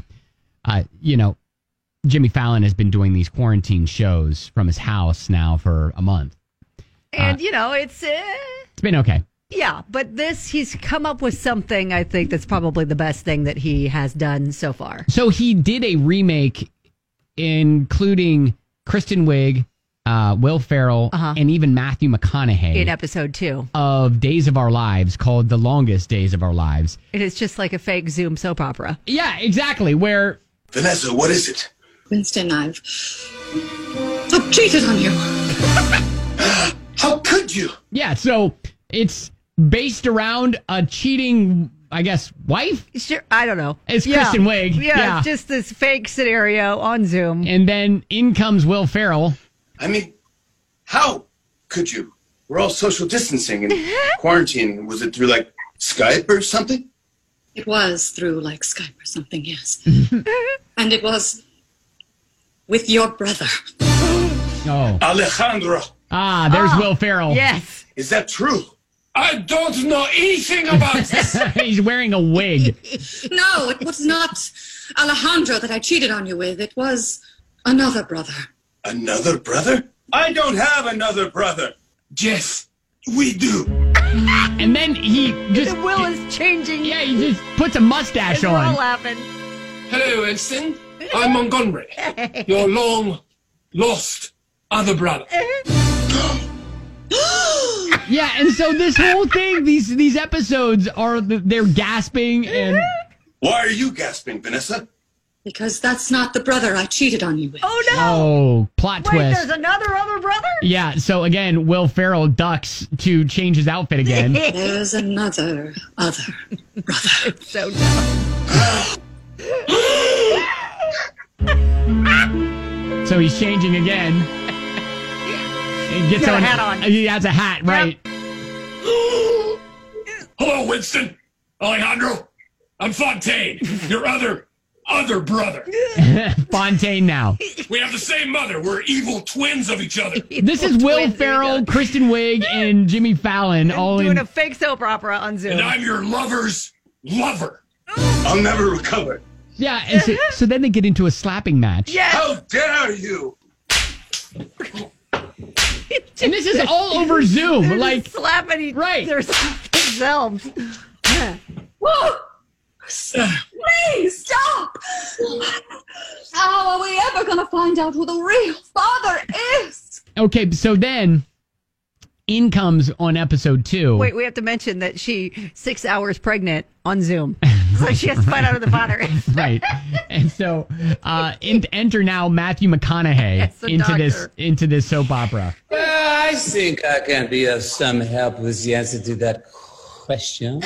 Jimmy Fallon has been doing these quarantine shows from his house now for a month. And, it's been okay. Yeah, but he's come up with something, I think, that's probably the best thing that he has done so far. So he did a remake including Kristen Wiig, Will Ferrell, and even Matthew McConaughey. In episode 2. Of Days of Our Lives, called The Longest Days of Our Lives. It is just like a fake Zoom soap opera. Yeah, exactly, where... Vanessa, what is it? Winston, I've cheated on you. How could you? Yeah, so it's based around a cheating, I guess, wife? Sure, I don't know. It's Kristen Wiig. Yeah, it's just this fake scenario on Zoom. And then in comes Will Ferrell. I mean, how could you? We're all social distancing and quarantining. Was it through, like, Skype or something? It was through, like, Skype or something, yes. And it was with your brother. Oh. Alejandro. There's Will Ferrell. Yes. Is that true? I don't know anything about this. He's wearing a wig. No, it was not Alejandro that I cheated on you with. It was another brother. Another brother? I don't have another brother. Yes, we do. And then he just... Will is changing. Yeah, he just puts a mustache We're on. all laughing. Hello, Winston. I'm Montgomery. Your long-lost other brother. Yeah, and so this whole thing, these episodes they're gasping and... Why are you gasping, Vanessa? Because that's not the brother I cheated on you with. Oh, no. Oh, plot Wait, twist. there's another brother? Yeah, so again, Will Ferrell ducks to change his outfit again. There's another other brother. It's so dumb. So he's changing again. He gets got a hat on. He has a hat, right? Hello, Winston. Alejandro, I'm Fontaine, your other brother. Fontaine now. We have the same mother. We're evil twins of each other. This is Will Ferrell, Kristen Wiig, and Jimmy Fallon all doing in a fake soap opera on Zoom. And I'm your lover's lover. I'll never recover. Yeah, and so then they get into a slapping match. Yes. How dare you? And this is all over Zoom. They're Like, just slapping each right. themselves. Whoa! Please stop! How are we ever going to find out who the real father is? Okay, so then in comes on episode 2. Wait, we have to mention that she's 6 hours pregnant on Zoom. So she has to find out who the father is. Right. And so enter now Matthew McConaughey Yes, the doctor. into this soap opera. I think I can be of some help with the answer to that question.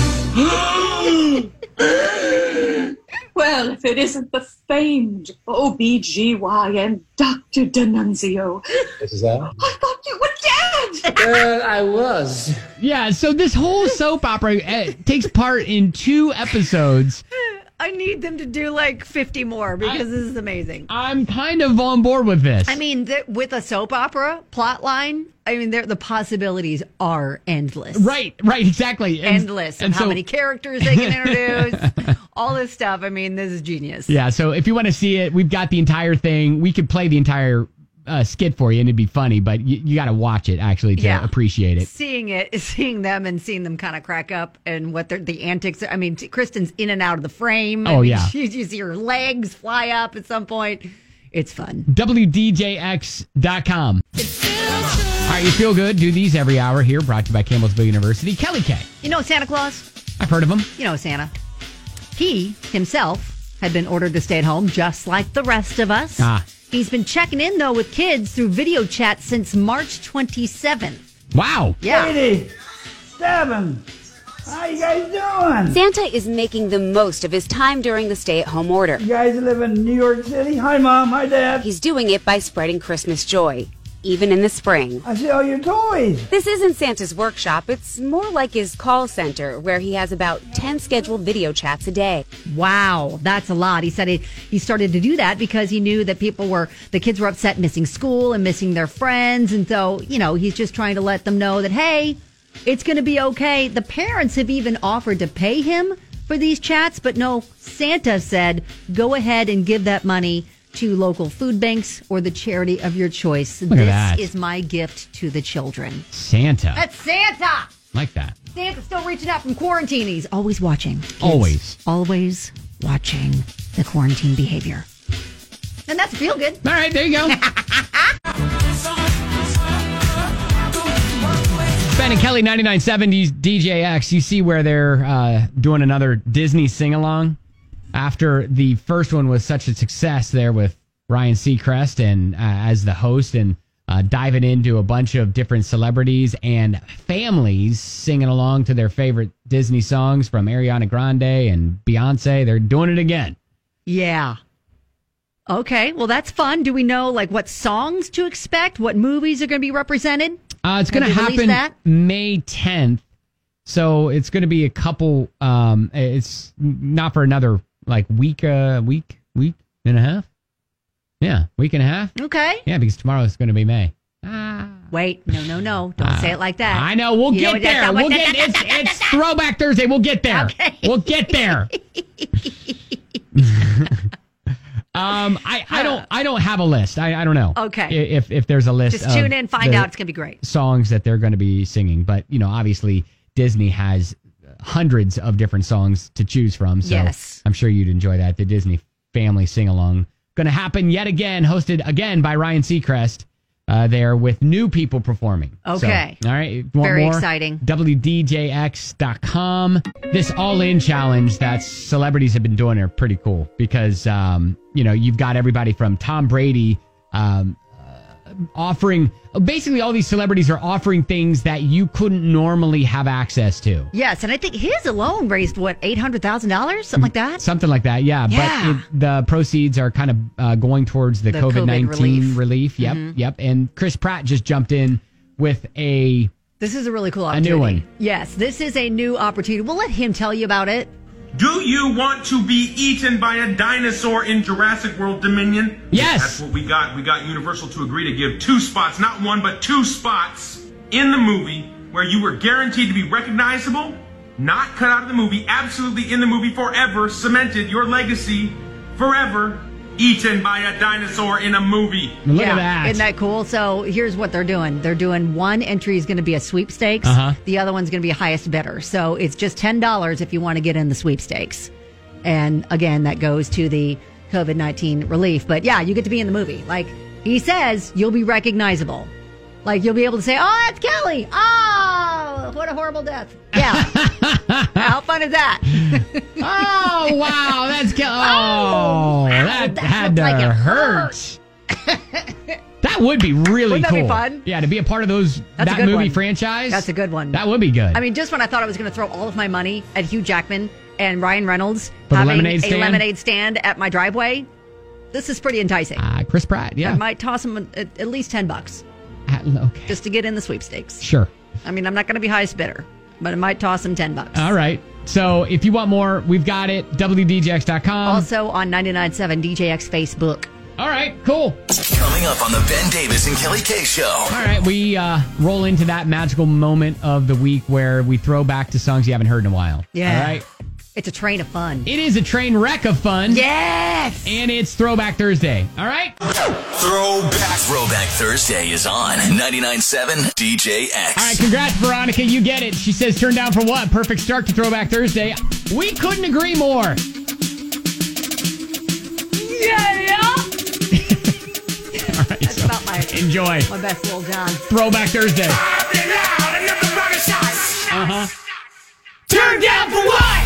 Well, if it isn't the famed OBGYN Dr. D'Annunzio. This is that? I thought you were dead! Well, I was. Yeah, so this whole soap opera takes part in 2 episodes. I need them to do like 50 more because this is amazing. I'm kind of on board with this. I mean, with a soap opera plot line, I mean, the possibilities are endless. Right, exactly. Endless. And how many characters they can introduce, all this stuff. I mean, this is genius. Yeah, so if you want to see it, we've got the entire thing. We could play the entire skit for you and it'd be funny, but you got to watch it actually to appreciate it. Seeing them and seeing them kind of crack up and what the antics. I mean, Kristen's in and out of the frame. Oh, yeah. You see her legs fly up at some point. It's fun. WDJX.com. All right, you feel good. Do these every hour here. Brought to you by Campbellsville University. Kelly K. You know Santa Claus? I've heard of him. You know Santa. He himself had been ordered to stay at home just like the rest of us. He's been checking in, though, with kids through video chat since March 27th. Wow. Yeah. 87. How you guys doing? Santa is making the most of his time during the stay-at-home order. You guys live in New York City? Hi, Mom. Hi, Dad. He's doing it by spreading Christmas joy, even in the spring. I see all your toys. This isn't Santa's workshop. It's more like his call center, where he has about 10 scheduled video chats a day. Wow, that's a lot. He said he started to do that because he knew that the kids were upset missing school and missing their friends. And so, he's just trying to let them know that, hey, it's going to be okay. The parents have even offered to pay him for these chats, but no, Santa said, go ahead and give that money to local food banks or the charity of your choice. Look at that. This is my gift to the children. Santa. That's Santa. Like that. Santa's still reaching out from quarantine. He's always watching. Kids, always watching the quarantine behavior. And that's feel good. All right, there you go. Ben and Kelly, 99.7 DJX. You see where they're doing another Disney sing-along? After the first one was such a success there with Ryan Seacrest and as the host and diving into a bunch of different celebrities and families singing along to their favorite Disney songs from Ariana Grande and Beyonce. They're doing it again. Yeah. Okay, well, that's fun. Do we know what songs to expect? What movies are going to be represented? It's going to happen May 10th. So it's going to be a couple. It's not for another week and a half. Yeah, week and a half. Okay. Yeah, because tomorrow is going to be May. Wait, no. Don't say it like that. I know. We'll get there. It's Throwback Thursday. We'll get there. Okay. We'll get there. I don't have a list. I don't know. Okay. If there's a list. Just tune in, find out. It's going to be great. Songs that they're going to be singing. But, obviously Disney has hundreds of different songs to choose from. So yes. I'm sure you'd enjoy that. The Disney Family Sing-Along. Going to happen yet again, hosted again by Ryan Seacrest. There with new people performing. Okay. So, all right. Very exciting. WDJX.com. This all-in challenge that celebrities have been doing are pretty cool because, you've got everybody from Tom Brady offering, basically all these celebrities are offering things that you couldn't normally have access to. Yes, and I think his alone raised, $800,000? Something like that? Something like that, yeah. But the proceeds are kind of going towards the COVID-19 relief. Yep. And Chris Pratt just jumped in with a This is a really cool opportunity. A new one. Yes, this is a new opportunity. We'll let him tell you about it. Do you want to be eaten by a dinosaur in Jurassic World Dominion? Yes. That's what we got. We got Universal to agree to give 2 spots, not 1, but 2 spots in the movie where you were guaranteed to be recognizable, not cut out of the movie, absolutely in the movie forever, cemented your legacy forever, eaten by a dinosaur in a movie. Look at that. Isn't that cool? So here's what they're doing. They're doing one entry is going to be a sweepstakes. The other one's going to be a highest bidder. So it's just $10 if you want to get in the sweepstakes. And again, that goes to the COVID-19 relief. But yeah, you get to be in the movie. Like he says, you'll be recognizable. Like you'll be able to say, oh, that's Kelly. Oh, what a horrible death. Yeah. How fun is that? Oh, wow. That's Kelly. Oh, that had to hurt. That would be really Wouldn't cool. that be fun? Yeah, to be a part of that good movie one. franchise. That's a good one. That would be good. I mean, just when I thought I was going to throw all of my money at Hugh Jackman and Ryan Reynolds For the having lemonade a stand? lemonade stand at my driveway, this is pretty enticing. Chris Pratt, yeah. I might toss him at least $10 Okay. just to get in the sweepstakes. Sure. I mean, I'm not going to be highest bidder, but I might toss him $10. All right. So if you want more, we've got it. WDJX.com. Also on 99.7 DJX Facebook. All right, cool. Coming up on the Ben Davis and Kelly K Show. All right, we roll into that magical moment of the week where we throw back to songs you haven't heard in a while. Yeah. All right. It's a train of fun. It is a train wreck of fun. Yes. And it's Throwback Thursday. All right. Throwback Thursday is on 99.7 DJX. All right, congrats, Veronica. You get it. She says, turn down for what? Perfect start to Throwback Thursday. We couldn't agree more. Yeah. All right, That's about my best little John. Throwback Thursday. Turn down for what?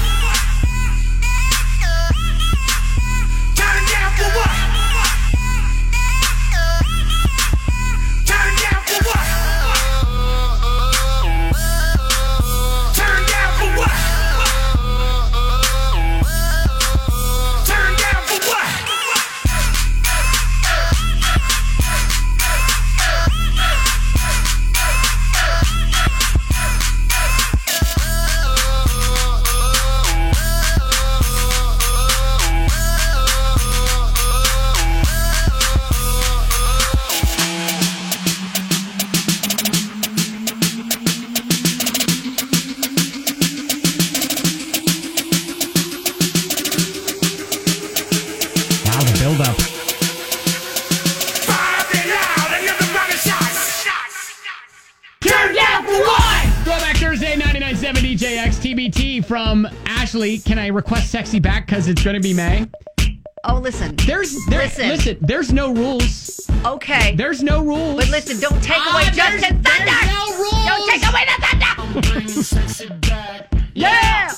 Turn down for what? Turn down for what? Turn down for what? Turn down for what? Wow, the build-up. Turn down for what? Throwback Thursday, 99.7 DJX TBT from Ashley. Can I request sexy back because it's going to be May? Oh, listen. Listen, there's no rules. Okay. There's no rules. But listen, don't take away Justin Thunder. There's no rules. Don't take away the thunder. Yeah.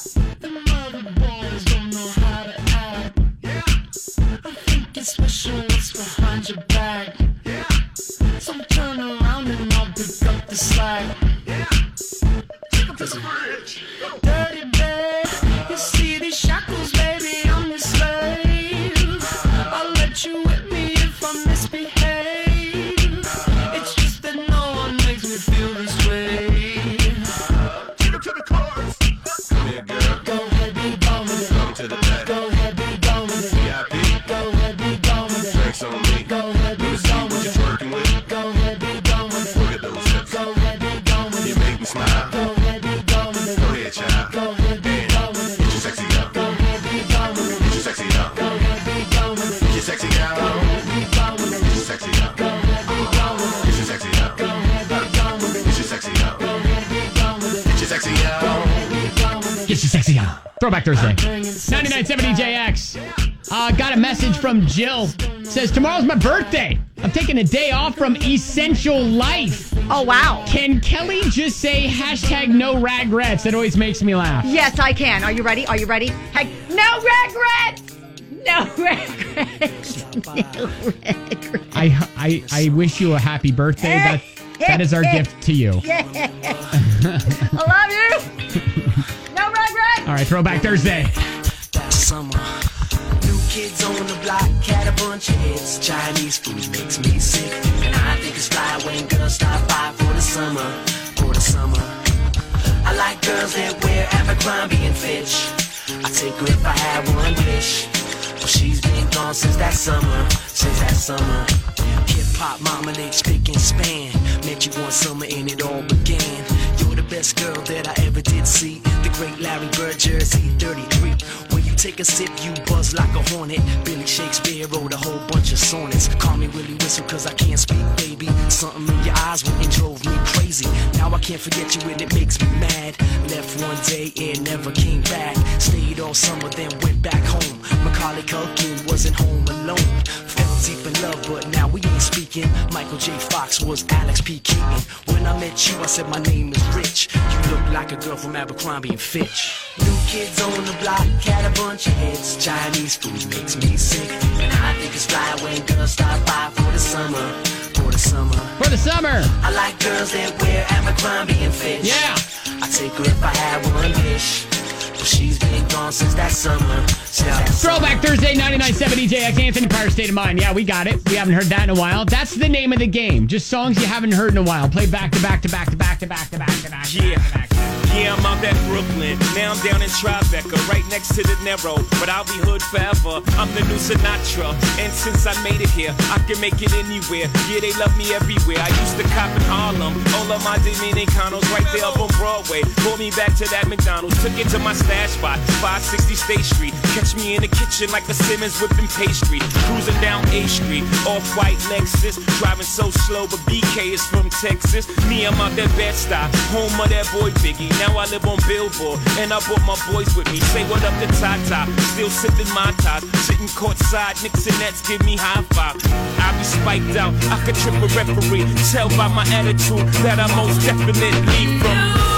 Special what's behind your back. So turn around and I'll pick up the slack. Take up to the bridge. Dirty babe, you see these shackles, baby, I'm your slave. I'll let you whip me if I misbehave. It's just that no one makes me feel this way. Take up to the chorus. Come here, girl. Go ahead, be gone with it. Come to the back. Go ahead, be gone with it. VIP. Go ahead, be gone with it. Drinks on me. Go ahead, be gone with it. Working with. Go ahead, be gone with it. Look at those hips. Go ahead, be gone with it. You make me smile. Go ahead, be gone with it. Go ahead, child. Go ahead, be gone with it. Get your sexy up. Go ahead, be gone with it. Get your sexy up. Go ahead, be gone with it. Get your sexy up. Go ahead, be gone with it. Get your sexy up. Go ahead, be gone with it. Get your sexy up. Go ahead, be gone with it. Get your sexy up. Go ahead, be gone with it. Get your sexy up. Go ahead, be gone with it. Get your sexy on. Throwback Thursday. 99.7 DJX. Got a message from Jill. Says, tomorrow's my birthday. I'm taking a day off from Essential Life. Oh, wow. Can Kelly just say hashtag no regrets? That always makes me laugh. Yes, I can. Are you ready? Are you ready? Hey, no regrets. No regrets. No regrets. I wish you a happy birthday. That is our gift to you. Yeah. I love you. No regrets. All right, Throwback Thursday. Summer. New kids on the block, had a bunch of hits. Chinese food makes me sick. And I think it's fly when girls stop by for the summer. For the summer. girls that wear Abercrombie and Fitch. I take her if I had one wish. But she's been gone since that summer. Hip-hop mama named Spick and Span. Met you one summer and it all began. You're the best girl that I ever did see. The great Larry Bird, Jersey 33. When you take a sip, you buzz like a hornet. Billy Shakespeare wrote a whole bunch of sonnets. Call me Willie Whistle cause I can't speak, baby. Something in your eyes went and drove me crazy. Now I can't forget you and it makes me mad. Left one day and never came back. Stayed all summer then went back home. Macaulay Culkin wasn't home alone. Fell deep in love but now we ain't speaking. Michael J. Fox was Alex P. Keaton. When I met you I said my name is Rich. You look like a girl from Abercrombie and Fitch. New kids on the block had a bunch of hits. Chinese food makes me sick. And I think it's fly when girls stop by for the summer. For the summer. I like girls that wear Abercrombie and Fitch. Yeah. I take her if I had one wish. But she's been gone since that summer. Throwback Thursday, 99.7 DJX, Anthony Pryor, State of Mind. Yeah, we got it. We haven't heard that in a while. That's the name of the game. Just songs you haven't heard in a while. Play back to back to back to back to back to back to back. Yeah, I'm out at Brooklyn. Now I'm down in Tribeca, right next to the Narrow. But I'll be hood forever. I'm the new Sinatra. And since I made it here, I can make it anywhere. Yeah, they love me everywhere. I used to cop in Harlem. All of my Dominicanos right there up on Broadway. Pulled me back to that McDonald's. Took it to my stash spot, 560 State Street. Catch me in the kitchen like a Simmons whipping pastry. Cruising down A Street, off-white Lexus. Driving so slow, but BK is from Texas. Me, I'm out that Bed-Stuy, home of that boy Biggie. Now I live on Billboard, and I brought my boys with me. Say what up to Tata, still sipping my top. Sitting courtside, Knicks and Nets give me high five. I be spiked out, I could trip a referee. Tell by my attitude that I most definitely from.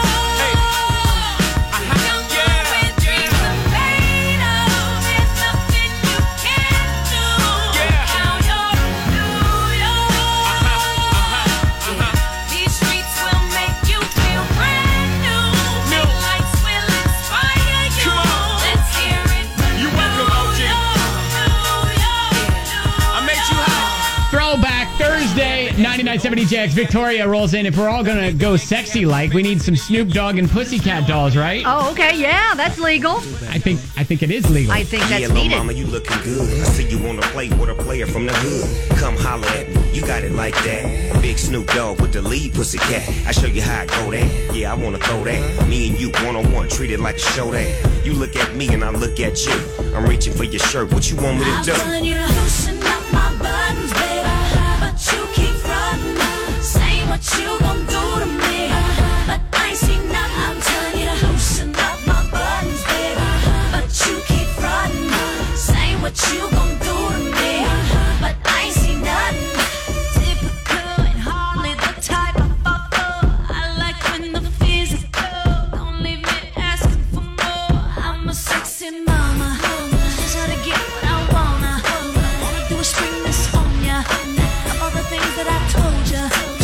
Thursday, 99.7 DJX. Victoria rolls in. If we're all going to go sexy like, we need some Snoop Dogg and Pussycat Dolls, right? Oh, okay. Yeah, that's legal. I think it is legal. I think that's yeah, needed. Mama, you looking good. I see you wanna play with a player from the hood. Come holler at me. You got it like that. Big Snoop Dogg with the lead Pussycat. I show you how I go there. Yeah, I wanna throw that. Me and you one-on-one, treat it like a show that. You look at me and I look at you. I'm reaching for your shirt. What you want me to do? I'm telling you to loosen up my buttons, baby. But you keep frontin', saying what you gon' do to me. But I ain't seen nothing. I'm telling you to loosen up my buttons, baby. But you keep frontin', saying what you gon' do to me. But I ain't seen nothing. Typical and hardly the type I fall for. I like when the physical don't leave me asking for more. I'm a sexy mama, just how to get what I wanna. All I do is spring this on ya. All the things that I told ya.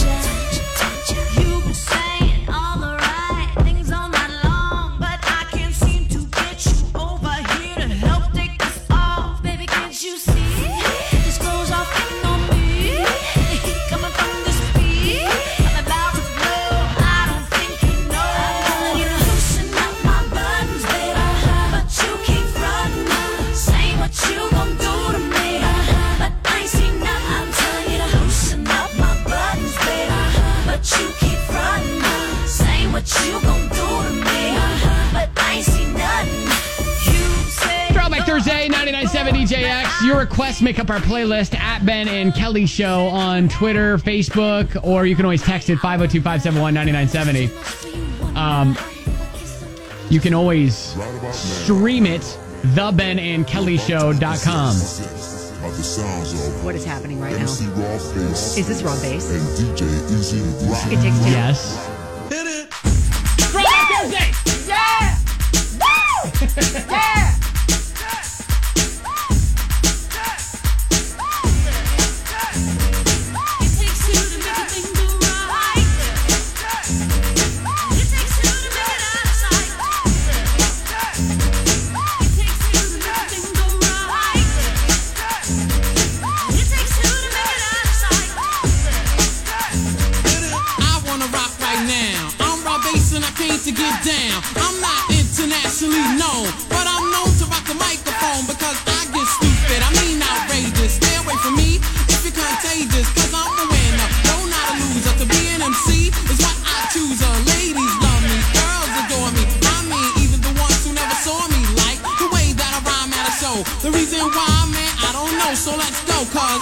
You've been saying all the right things all night long, but I can't seem to get you over here to help take this off. Baby, can't you see? This clothes off getting on me. The heat coming from this beat. I'm about to blow. I don't think you know. I'm telling you to loosen up my buttons, baby. But you keep frontin', saying what you gon' do to me. But I ain't seen nothing. I'm telling you to loosen up my buttons, baby. But you keep frontin', saying what you gon' do to me. But I ain't seen nothing. You say Throwback Thursday, 99.7 DJX. Your requests make up our playlist at Ben and Kelly Show on Twitter, Facebook, or you can always text it 502-571-9970. You can always stream it, thebenandkellyshow.com. What is happening right now? Is this raw bass? And DJ Easy Rock. It takes two. Yes. Hit it. Throwback Thursday! Yeah! Woo! Yeah! get down. I'm not internationally known, but I'm known to rock the microphone because I get stupid. I mean outrageous. Stay away from me if you're contagious, cause I'm the winner, no not a loser. To be an MC is what I choose. Ladies love me, girls adore me. I mean even the ones who never saw me like the way that I rhyme at a show. The reason why, man, I don't know, so let's go, cause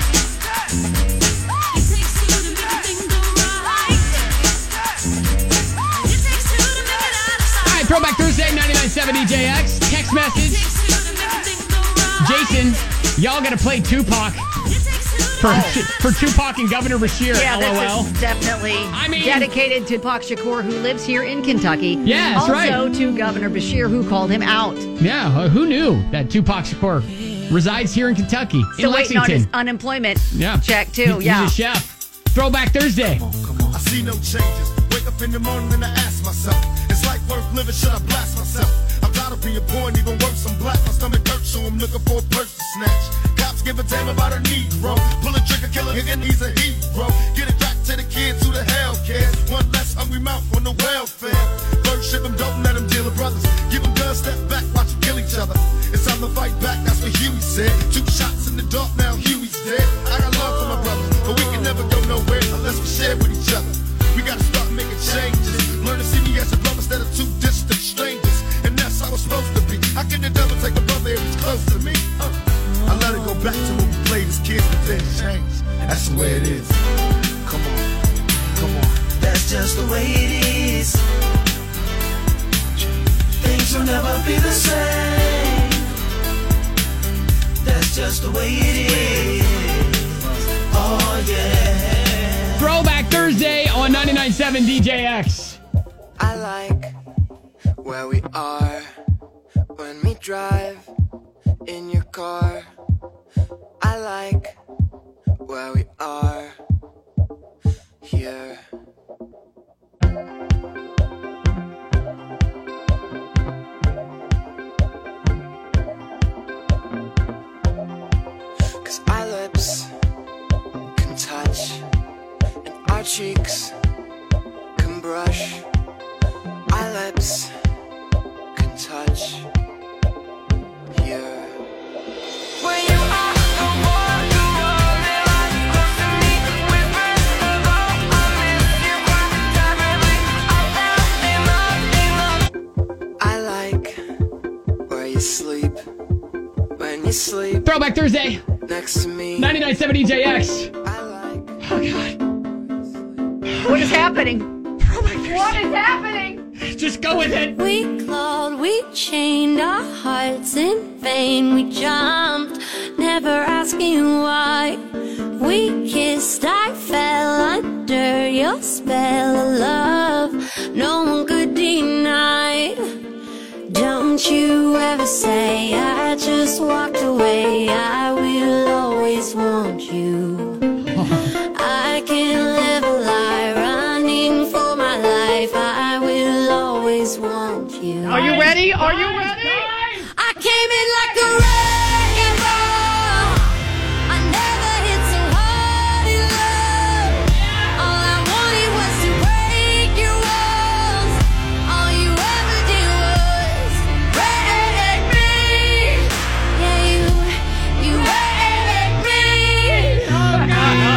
Throwback Thursday, 99.7 DJX. Text message. Jason, y'all got to play Tupac for Tupac and Governor Bashir. Yeah, LOL. this is definitely dedicated to Tupac Shakur, who lives here in Kentucky. Yeah, that's right. Also to Governor Bashir, who called him out. Yeah, who knew that Tupac Shakur resides here in Kentucky, Still in waiting Lexington. on his unemployment check, too. He's a chef. Throwback Thursday. I see no changes. Wake up in the morning and I ask myself, is life worth living? Should I blast myself? I'm tired of being poor and even worse, I'm black. My stomach hurts, so I'm looking for a purse to snatch. Cops give a damn about a Negro. Pull a trigger, kill a nigga, he's a hero. Get it back to the kids who the hell cares. One less hungry mouth on the welfare. First ship them, don't let them deal with brothers. Give them guns, step back, watch them kill each other. It's time to fight back, that's what Huey said. 2 shots in the dark, now Huey's dead. I got love for my brothers, but we can never go nowhere unless we share with each other. We gotta start making changes. Learn to see me as a brother instead of 2 distant strangers. And that's how it's supposed to be. How can the devil take a brother if he's close to me? I let it go back to when we played as kids, but then changed. That's the way it is. Come on. That's just the way it is. Things will never be the same. That's just the way it is. Oh yeah. Throwback Thursday on 99.7 DJX. I like where we are when we drive in your car. I like where we are here. Cause our lips can touch and our cheeks can brush. Our lips can touch here. When you are the one who only lies close to me, whispers about I miss you quite terribly. I like where you sleep when you sleep. Throwback Thursday. Next to me. 99.7 DJX. Oh, God. What is happening? What is happening? Just go with it. We clawed, we chained our hearts in vain. We jumped, never asking why. We kissed, I fell under your spell of love. No one could deny. Don't you ever say I just walked away. I will always want you. I can't live a lie running for my life. I will always want you. Are you ready? Are you ready? I came in like a wrecking ball. I never hit so hard in love. All I wanted was to break your walls. All you ever did was wreck me. Yeah, you wrecked me. Oh, God.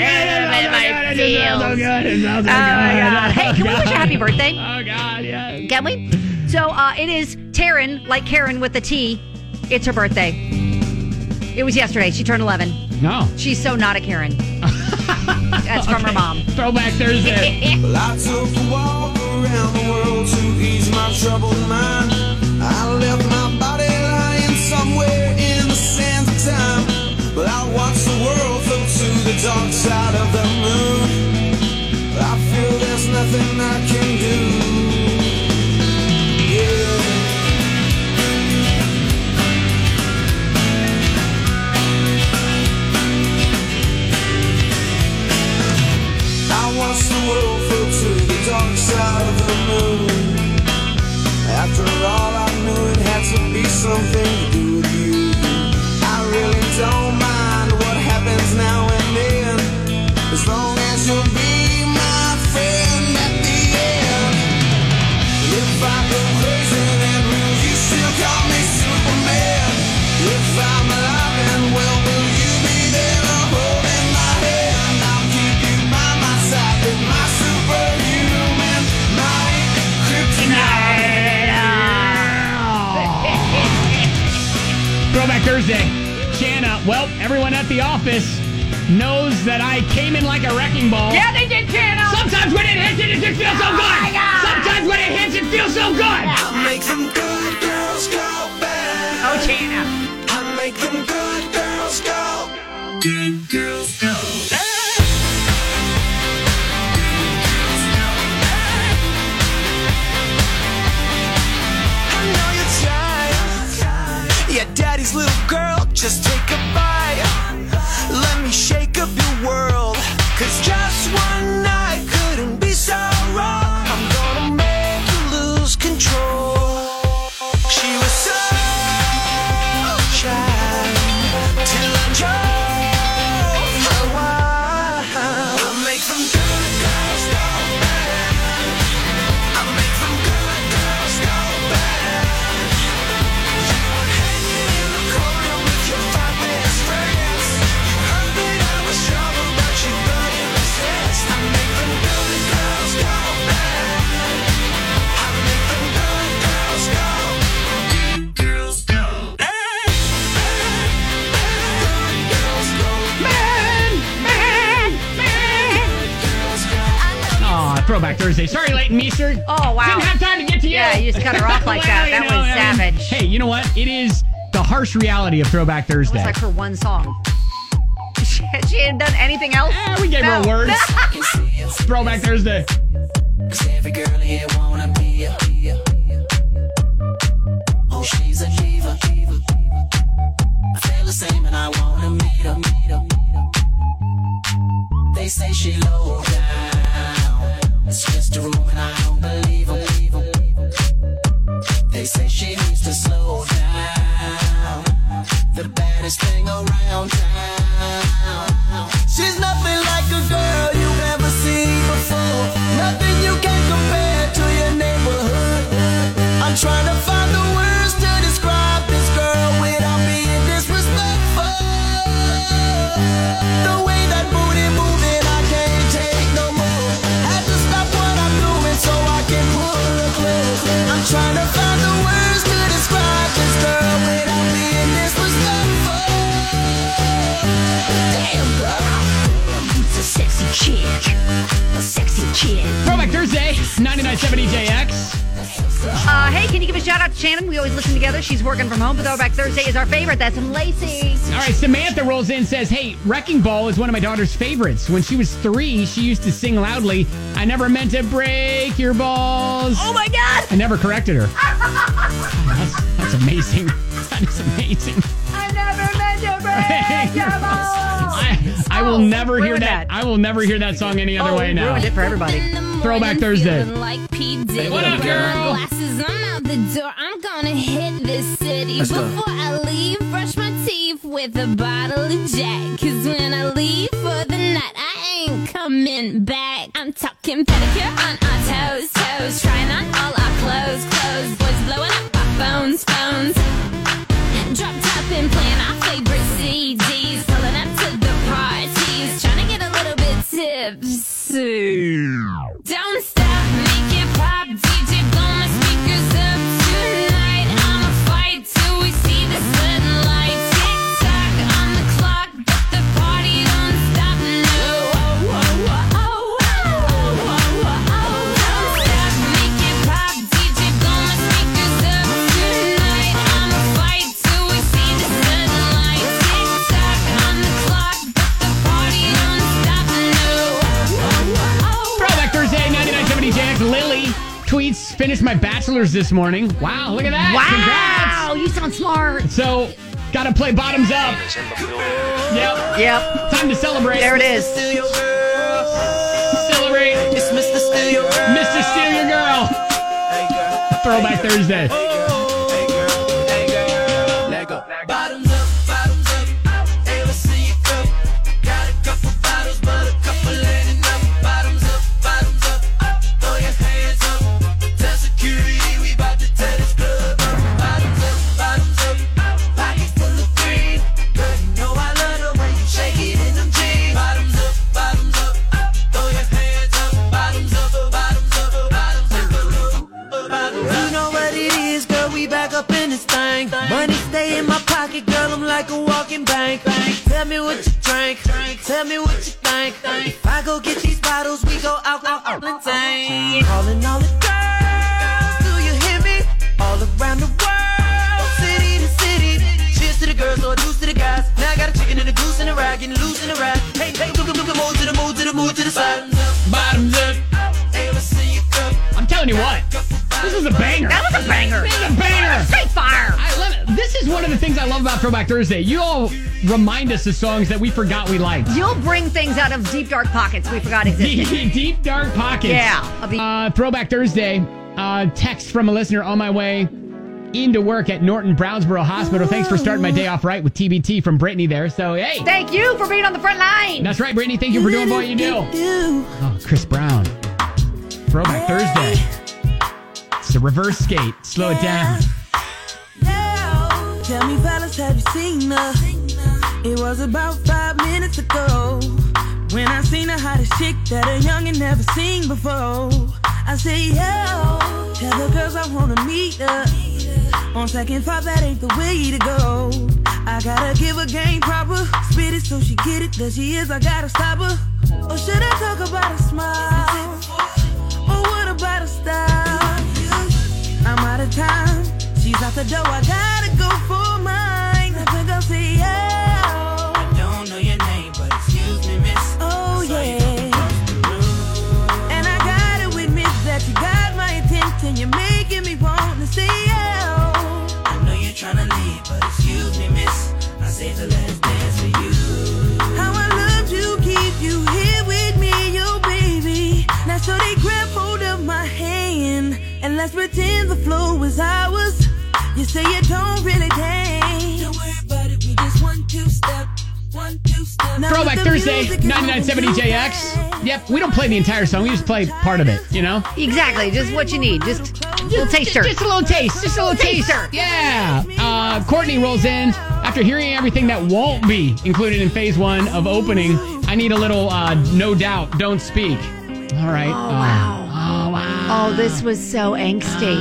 So good. It sounds so good. God. Hey, can we wish a happy birthday? Oh, God, yeah. Can we? So it is Taryn, like Karen with a T. It's her birthday. It was yesterday. She turned 11. No. She's so not a Karen. That's from her mom. Throwback Thursday. Well, I took a walk around the world to ease my troubled mind. I left my body lying somewhere in the sands of time. But I watched the world float to the dark side of the moon. I feel there's nothing I can do. I watched the world float to the dark side of the moon. After all, I knew it had to be something to do with you. I really don't mind what happens now and then, as long as you'll be my friend at the end. The Office knows that I came in like a wrecking ball. Yeah, they did, Channel. Sometimes when it hits it just feels so good. my God. Sometimes when it hits it feels so good. I make them good girls go bad. Oh, Channel. I make them good girls go. Good girls go. I know you're tired. Yeah, daddy's little girl, just take a bite. Let me shake up your world. 'Cause just one night couldn't be so wrong. I'm gonna make you lose control. She was so shy till I drove her wild. I make them good girls go bad. I make them good girls go bad. You were hanging in the corner with your 5 best friends. You heard that I was trouble, but you couldn't resist. I make them good girls go bad. I make them good girls go. Good girls go. Good girls go. Aw, Throwback Thursday. Sorry, Leighton Meester. Oh, wow. Didn't have time to get to you. Yeah, you just cut her off like that. Well, That was savage. Hey, you know what? It is the harsh reality of Throwback Thursday. It was like her one song. She hadn't done anything else. We gave her words. Throwback Thursday. 'Cause every girl here wanna be a. Oh, she's a diva. I feel the same and I wanna meet her. They say she low down. It's just a room and I don't believe them. They say she needs to slow down. The baddest thing around town. She's nothing like a girl you've ever seen before. Nothing you can compare to your neighborhood. I'm trying to find the words to describe this girl without being disrespectful. The way that booty moving, I can't take no more. Had to stop what I'm doing so I can pull her close. I'm trying to find the words to describe this girl without being disrespectful. Damn, girl, it's a sexy chick. A sexy chick. Throwback Thursday, 99.7 EJX. Hey, can you give a shout out to Shannon? We always listen together. She's working from home, but Throwback Thursday is our favorite. That's from Lacey. All right, Samantha rolls in and says, hey, Wrecking Ball is one of my daughter's favorites. When she was 3, she used to sing loudly, I never meant to break your balls. Oh, my God. I never corrected her. That's amazing. That is amazing. I never meant to break your balls. I will never hear that. I will never hear that song any other way now. Ruined it for everybody. Throwback Thursday. Like P. Diddy. What up, girl? Glasses, I'm out the door. I'm gonna hit this city. Before I leave, brush my teeth with a bottle of Jack. 'Cause when I leave for the night, I ain't coming back. I'm talking pedicure on our toes, toes. Trying on all our clothes, clothes. Boys blowing up our phones, phones. Drop top and playing our favorite CDs. Pulling up to the parties. Trying to get a little bit tipsy. Don't stop, make it pop. DJ, blow my speakers up tonight. I'ma fight till we see the sunlight. Tick tock on the clock, but the party don't stop. No. Don't stop, make it pop. DJ, blow my speakers up tonight. I'ma fight till we see the sunlight. Tick tock on the clock, but the party don't stop. No. Throwback Thursday, 99.7 EJX. Lily tweets, finished my bachelor's this morning. Wow, look at that. Wow, you sound smart. So, gotta play bottoms up. Yep. Time to celebrate. There it is. Celebrate. It's Mr. Steal Your Girl. Mr. Steal Your Girl. Throwback Thursday. Bottoms up, hey, let's see you go. Got a couple bottles, but a couple ain't enough. Bottoms up, throw your hands up. Tell security we bout to tear this club up. Bottoms up, pocket full of green. Girl, you know I love the way you shake it in them jeans. Bottoms up, throw your hands up. Bottoms up, bottoms up. You know what it is, girl. Tell me what you drink. Tell me what you think. If I go get these bottles, we go out insane. Calling all the girls, do you hear me? All around the world, city to city. Cheers to the girls, or deuce to the guys. Now I got a chicken and a goose and a rag, getting loose in the rag. Hey, hey, move to the move to the move to the side. Bottoms up. I'm telling you what, this is a banger. That was a banger. This is a banger. Straight fire. I love it. This is one of the things I love about Throwback Thursday. You all remind us of songs that we forgot we liked. You'll bring things out of deep, dark pockets we forgot existed. Deep, dark pockets. Yeah. Throwback Thursday. Text from a listener on my way into work at Norton Brownsboro Hospital. Thanks for starting my day off right with TBT from Brittany there. So, hey. Thank you for being on the front line. That's right, Brittany. Thank you for doing what you do. Oh, Chris Brown. Throwback Thursday. It's a reverse skate. Slow it down. Tell me, fellas, have you seen her? It was about 5 minutes ago when I seen the hottest chick that a youngin' never seen before. I say, yo, tell the girls I wanna meet her. On second thought, that ain't the way to go. I gotta give her game proper, spit it so she get it. There she is, I gotta stop her. Or should I talk about a smile? Or what about a style? I'm out of time, she's out the door, I gotta go for mine. I think I'll say, yo, I don't know your name, but excuse me, miss. Oh, yeah. And I gotta admit that you got my attention. You're making me want to say, yo, I know you're trying to leave, but excuse me, miss. I saved the last dance for you. How I love to keep you here with me, yo, baby. Now so they grab hold of my hand and let's pretend the flow is ours. You say you don't really dance. Don't worry about it, we just 1-2 step. 1-2 step. Throwback Thursday, 99.7 DJX. Yep, we don't play the entire song. We just play part of it, you know? Exactly, just what you need. Just a little taster. Just a little taste. Just a little taster. Yeah. Courtney rolls in. After hearing everything that won't be included in phase 1 of opening, I need a little No Doubt, Don't Speak. All right. Oh, wow. Oh, wow. Oh, this was so angsty.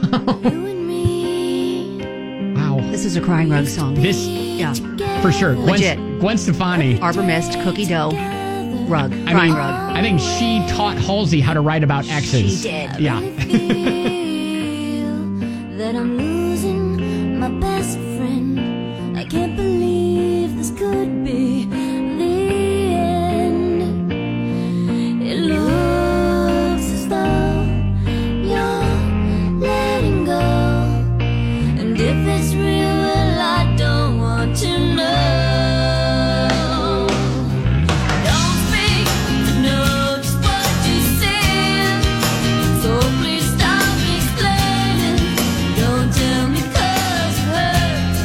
Wow. This is a Crying Rug song. Yeah. For sure. Legit. Gwen Stefani. Arbor Mist, cookie dough, rug, Crying rug. I think she taught Halsey how to write about exes. She did. Yeah. That I'm losing my best friend. I can't believe this could be the end. It looks as though you're letting go. And if it's real, well, I don't want to know. Don't speak to know just what you said. So please stop explaining. Don't tell me 'cause it hurts.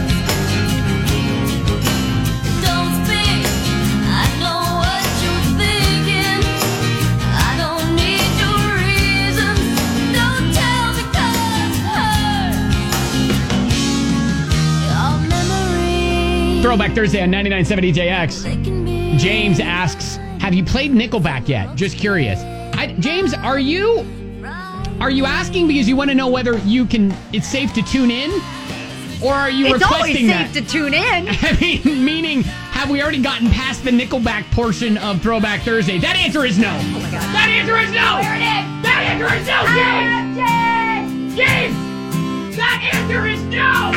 Don't speak, I know what you're thinking. I don't need your reasons. Don't tell me 'cause it hurts. Your memory. Throwback Thursday on 99.7 DJX. James asks, have you played Nickelback yet? Just curious. James, are you asking because you want to know whether it's safe to tune in? Or are you It's always requesting that? safe to tune in. I mean, meaning, have we already gotten past the Nickelback portion of Throwback Thursday? That answer is no. Oh my God. That answer is no. There it is. That answer is no, James. James, that answer is no.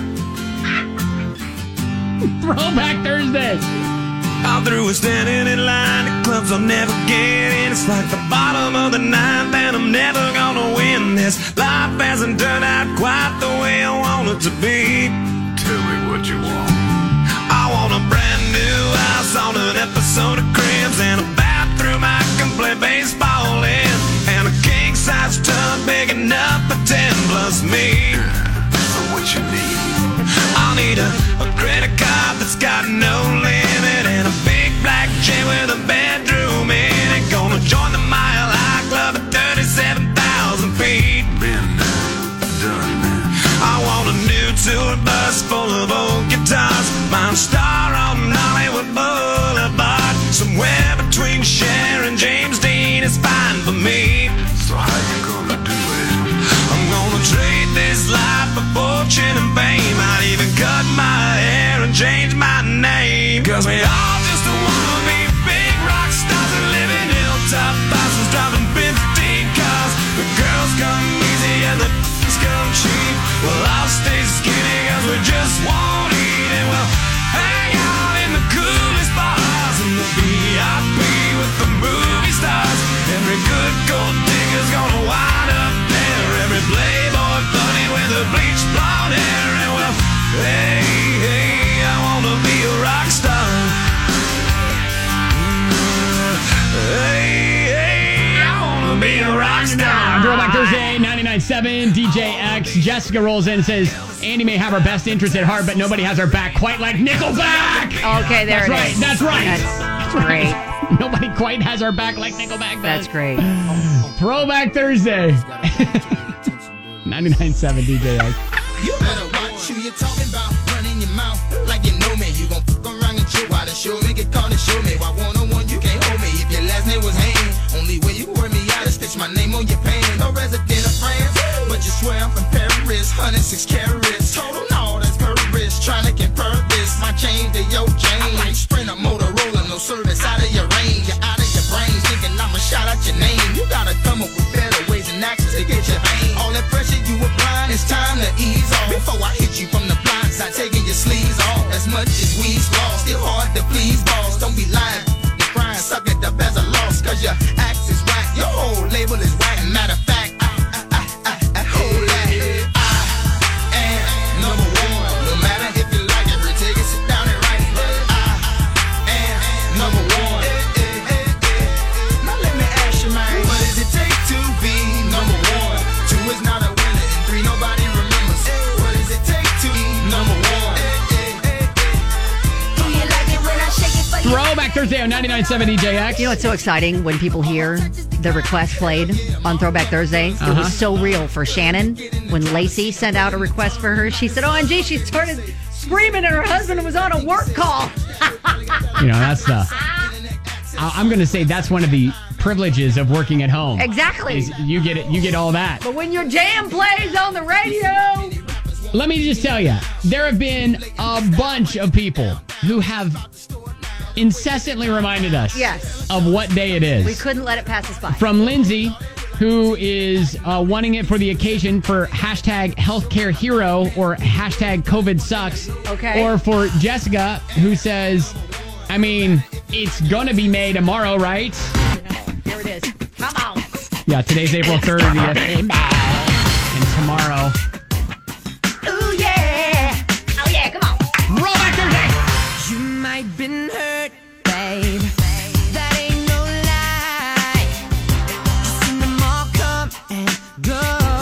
Throwback Thursday. All through with standing in line at clubs I'll never get in. It's like the bottom of the ninth and I'm never gonna win this. Life hasn't turned out quite the way I want it to be. Tell me what you want. I want a brand new house on an episode of Cribs and a bathroom I can play baseball in, and a king-size tub big enough for 10 plus me. So what you need? I'll need a credit card that's got no limit and a big black chain with a bedroom in it. Gonna join the Mile High Club at 37,000 feet. Been done. I want a new tour bus full of old guitars. Mine star on Hollywood Boulevard. Somewhere between Cher and James Dean is fine for me. So how you gonna do it? I'm gonna trade this life for fortune and fame. I'd even cut my hair and change my name. Cause we all just wanna be big rock stars and live in hilltop houses, driving 15 cars. The girls come easy and the come cheap. Well, I'll stay skinny cause we just won't eat. And we'll hang out in the coolest bars in the VIP with the movie stars. Every good gold digger's gonna wind up there. Every playboy bunny with the bleached blonde hair. And well, hey, hey, I wanna be a rock star. Hey, hey, I wanna be a rock star. Throwback Thursday, 99.7 DJ X. Jessica rolls in and says, Andy may have our best interest at heart, but nobody has our back quite like Nickelback. Okay, there it is. That's right. That's great. Nobody quite has our back like Nickelback. That's great. Throwback Thursday. 99.7 DJ X. You better watch who you talking about, running your mouth like you know me. You gon' fuck around and chill while the show me get called and show me. Why one-on-one you can't hold me if your last name was Hayne. Only way you wear me out is stitch my name on your pan. No resident of France, but you swear I'm from Paris. 106 carats, total no, that's Paris. Tryna compare this, my chain to your chain. Like Sprinter, Motorola, no service out of your range. You're out of your brains, thinking I'ma shout out your name. You gotta come up with better ways and actions to get your vein. All that pressure you applying, it's time to ease off. Before I hit you from the blind side, taking your sleeves off. As much as we's lost, still hard to please, boss. Don't be lying, you crying, suck it up as a loss. Cause your act is whack, your whole label is whack. Matter of fact, I hold that. I am number one. No matter if you like it, take it, sit down and write it. I am number one. Now let me ask you, man, what does it take to be number one? 2 is not a winner, and 3 nobody remembers. What does it take to be number one? Do you like it when I shake it for you? Throwback Thursday on 99.7 DJ X. You know what's so exciting when people hear the request played on Throwback Thursday? It was so real for Shannon when Lacey sent out a request for her. She said, OMG, she started screaming and her husband was on a work call. You know, that's the... I'm going to say that's one of the privileges of working at home. Exactly. Is you get it. You get all that. But when your jam plays on the radio... Let me just tell you, there have been a bunch of people who have incessantly reminded us of what day it is. We couldn't let it pass us by. From Lindsay, who is wanting it for the occasion for hashtag healthcare hero or hashtag COVID sucks. Okay. Or for Jessica, who says, I mean, it's going to be May tomorrow, right? There it is. Come on. Yeah, today's April 30th. And tomorrow... Oh, yeah. Oh, yeah, come on. Roll back Thursday. You might been hurt, babe. That ain't no lie. You've seen them all come and go.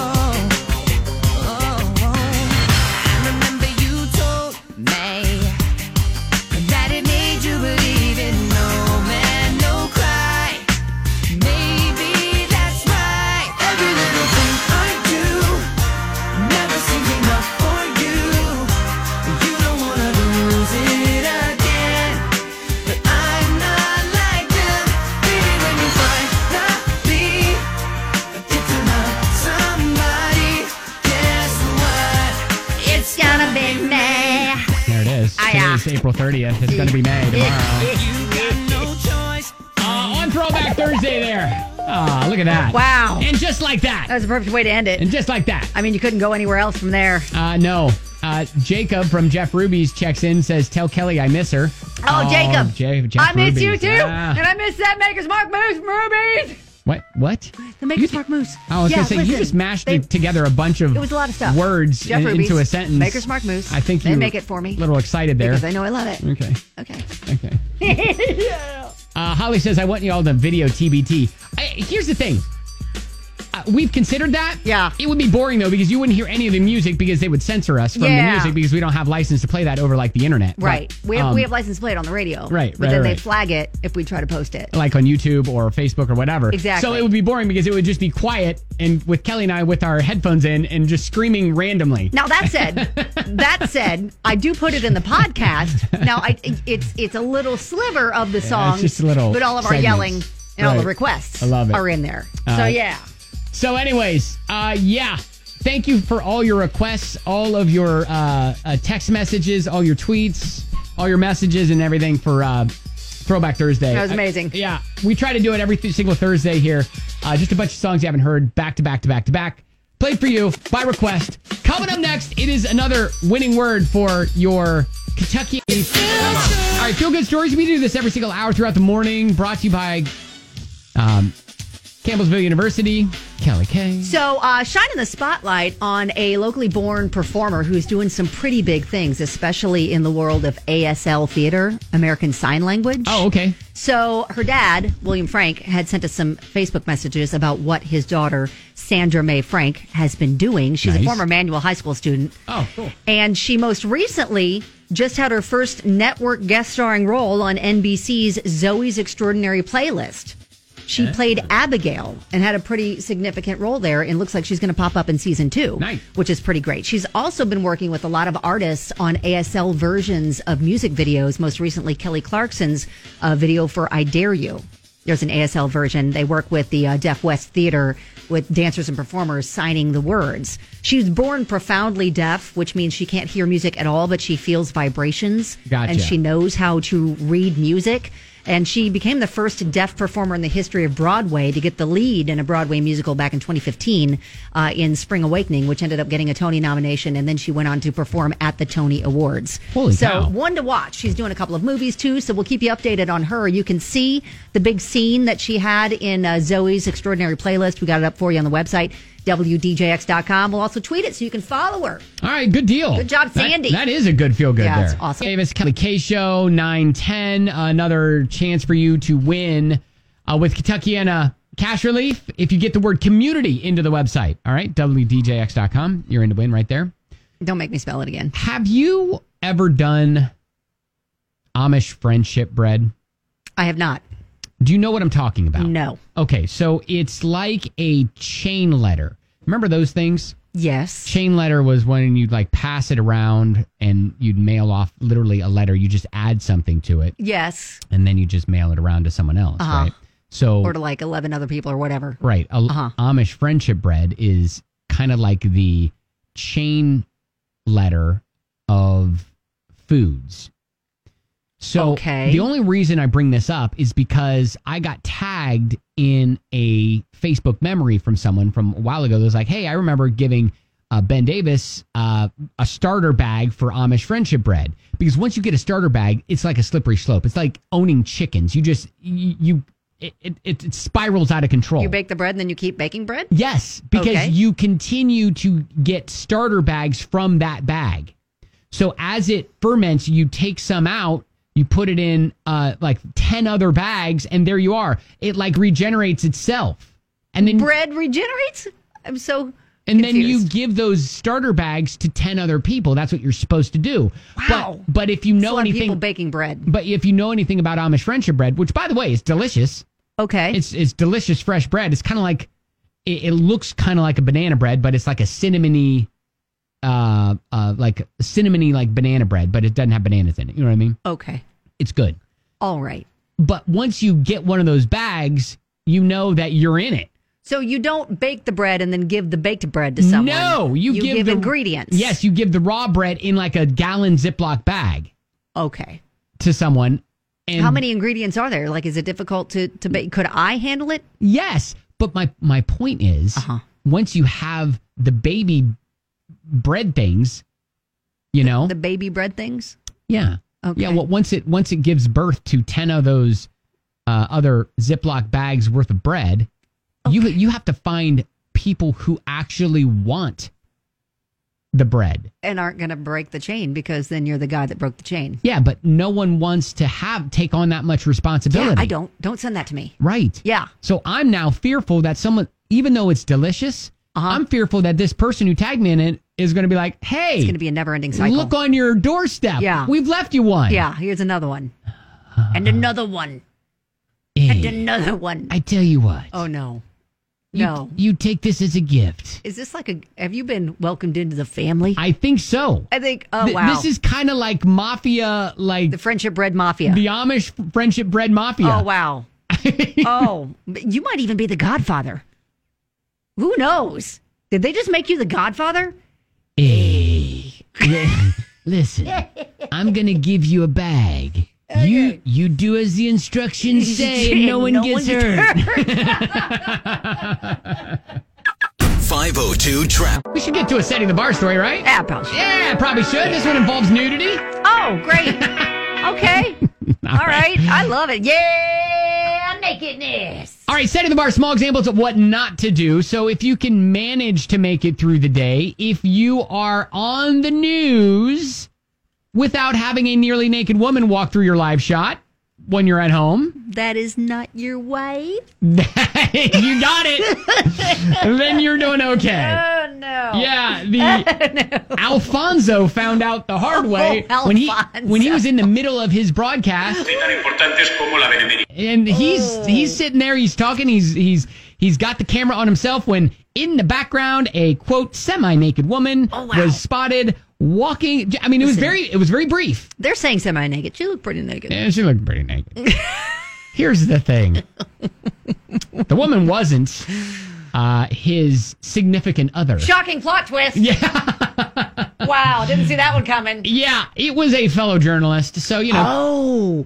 I remember you told me that it made you believe in no man, no cry. Maybe that's right. Every little thing I do never seems enough for you. You don't wanna lose it again, but I'm not like them. Baby, when you finally get to love somebody, guess what? It's gonna be me. There it is. Today's April 30th. It's going to be May tomorrow. You got no choice. On Throwback Thursday there. Oh, look at that. Wow. And just like that. That was a perfect way to end it. And just like that. I mean, you couldn't go anywhere else from there. No. Jacob from Jeff Ruby's checks in, says, tell Kelly I miss her. Oh, Jacob. Jeff I miss you Ruby's. too. Yeah. And I miss that Maker's Mark Moose from Ruby's. What? The Maker's Mark Moose. I was going to say, you just mashed together a bunch of It was a lot of stuff. words Jeff Ruby's, into a sentence. Maker's Mark Moose. I think They you make it for me. a little excited there. Because I know I love it. Okay. Holly says, I want you all to video TBT. Here's the thing. We've considered that. Yeah. It would be boring, though, because you wouldn't hear any of the music because they would censor us from the music because we don't have license to play that over, like, the internet. Right. But, we have license to play it on the radio. Right, But then they right. flag it if we try to post it. Like on YouTube or Facebook or whatever. Exactly. So it would be boring because it would just be quiet and with Kelly and I with our headphones in and just screaming randomly. Now, that said, I do put it in the podcast. Now, it's a little sliver of the song. It's just a little But all of our segments. yelling and all the Right. requests I love it. are in there. All So, right. yeah. So anyways, thank you for all your requests, all of your text messages, all your tweets, all your messages and everything for Throwback Thursday. That was amazing. Yeah. We try to do it every single Thursday here. Just a bunch of songs you haven't heard back to back to back to back. Played for you by request. Coming up next, it is another winning word for your Kentucky. All right, Feel Good Stories. We do this every single hour throughout the morning. Brought to you by Campbellsville University. Kelly K. So, shining the spotlight on a locally born performer who's doing some pretty big things, especially in the world of ASL theater, American Sign Language. Oh, okay. So, her dad, William Frank, had sent us some Facebook messages about what his daughter, Sandra Mae Frank, has been doing. She's a former Manual High School student. Oh, cool. And she most recently just had her first network guest starring role on NBC's Zoe's Extraordinary Playlist. She played Abigail and had a pretty significant role there, and looks like she's going to pop up in season 2, which is pretty great. She's also been working with a lot of artists on ASL versions of music videos, most recently Kelly Clarkson's video for I Dare You. There's an ASL version. They work with the Deaf West Theater with dancers and performers signing the words. She was born profoundly deaf, which means she can't hear music at all, but she feels vibrations. Gotcha. And she knows how to read music. And she became the first deaf performer in the history of Broadway to get the lead in a Broadway musical back in 2015 in Spring Awakening, which ended up getting a Tony nomination. And then she went on to perform at the Tony Awards. Holy cow. One to watch. She's doing a couple of movies, too, so we'll keep you updated on her. You can see the big scene that she had in Zoe's Extraordinary Playlist. We got it up for you on the website, WDJX.com. We'll also tweet it so you can follow her. All right, good deal. Good job, Sandy. That is a good feel good Yeah, there. it's awesome. Davis, Kelly K Show, 9:10. Another chance for you to win with Kentuckiana Cash Relief if you get the word community into the website. All right, WDJX.com. You're in to win right there. Don't make me spell it again. Have you ever done Amish friendship bread? I have not. Do you know what I'm talking about? No. Okay, so it's like a chain letter. Remember those things? Yes. Chain letter was when you'd like pass it around and you'd mail off literally a letter. You just add something to it. Yes. And then you just mail it around to someone else, right? So, or to like 11 other people or whatever. Right. Amish friendship bread is kind of like the chain letter of foods. So the only reason I bring this up is because I got tagged in a Facebook memory from someone from a while ago that was like, hey, I remember giving Ben Davis a starter bag for Amish friendship bread. Because once you get a starter bag, it's like a slippery slope. It's like owning chickens. You just, it spirals out of control. You bake the bread and then you keep baking bread? Yes, because you continue to get starter bags from that bag. So as it ferments, you take some out, you put it in like 10 other bags, and there you are. It like regenerates itself. And then bread regenerates? I'm so and confused. then you give those starter bags to 10 other people. That's what you're supposed to do. Wow. But if you know anything, people baking bread. But if you know anything about Amish friendship bread, which by the way is delicious. Okay. It's delicious fresh bread. It's kind of like it looks kind of like a banana bread, but it's like a cinnamony like banana bread, but it doesn't have bananas in it. You know what I mean? Okay. It's good. All right. But once you get one of those bags, you know that you're in it. So you don't bake the bread and then give the baked bread to someone. No, you give the ingredients. Yes, you give the raw bread in like a gallon Ziploc bag. Okay. To someone. And how many ingredients are there? Like, is it difficult to bake? Could I handle it? Yes. But my point is, once you have the baby bread things, you know, the baby bread things. Yeah. Okay. Yeah. Well, once it gives birth to 10 of those other Ziploc bags worth of bread, you have to find people who actually want the bread and aren't going to break the chain, because then you're the guy that broke the chain. Yeah, but no one wants to take on that much responsibility. Yeah, don't send that to me. Right. Yeah. So I'm now fearful that someone, even though it's delicious, I'm fearful that this person who tagged me in it is going to be like, hey, it's going to be a never-ending cycle. Look on your doorstep. Yeah. We've left you one. Yeah, here's another one. And another one. And another one. I tell you what. Oh, no. No. You take this as a gift. Is this like have you been welcomed into the family? I think so. I think, wow. This is kind of like mafia, like... The friendship bread mafia. The Amish friendship bread mafia. Oh, wow. Oh, you might even be the godfather. Who knows? Did they just make you the Godfather? Hey, listen, I'm going to give you a bag. Okay. You do as the instructions say and no one gets hurt. 502 Trap. We should get to a setting the bar story, right? Yeah, probably should. Yeah, probably should. This one involves nudity. Oh, great. Okay. All right. I love it. Yeah, nakedness. All right, setting the bar, small examples of what not to do. So if you can manage to make it through the day, if you are on the news without having a nearly naked woman walk through your live shot when you're at home. That is not your wife? You got it. Then you're doing okay. Oh, no. Yeah, Alfonso found out the hard way when he was in the middle of his broadcast. And he's sitting there, he's talking, he's got the camera on himself when in the background a quote semi-naked woman was spotted walking. I mean, it was very brief. They're saying semi-naked. She looked pretty naked. Yeah, she looked pretty naked. Here's the thing. The woman wasn't his significant other. Shocking plot twist. Yeah. Wow, didn't see that one coming. Yeah, it was a fellow journalist. So, you know.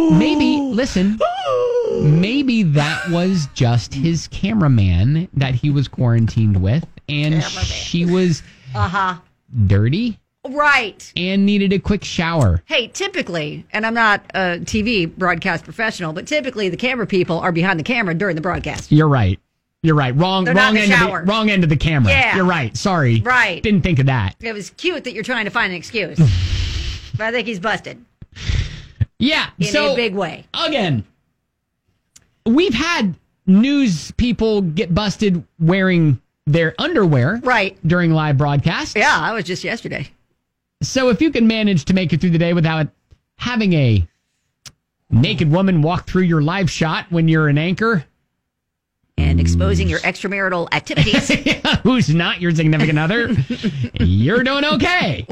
Maybe that was just his cameraman that he was quarantined with. And she was dirty. Right. And needed a quick shower. Hey, typically, and I'm not a TV broadcast professional, but typically the camera people are behind the camera during the broadcast. You're right. Wrong end of the camera. Yeah. You're right. Sorry. Right. Didn't think of that. It was cute that you're trying to find an excuse. But I think he's busted. Yeah. In a big way. Again, we've had news people get busted wearing their underwear. Right. During live broadcasts. Yeah, that was just yesterday. So if you can manage to make it through the day without having a naked woman walk through your live shot when you're an anchor. And exposing your extramarital activities. Who's not your significant other, you're doing okay.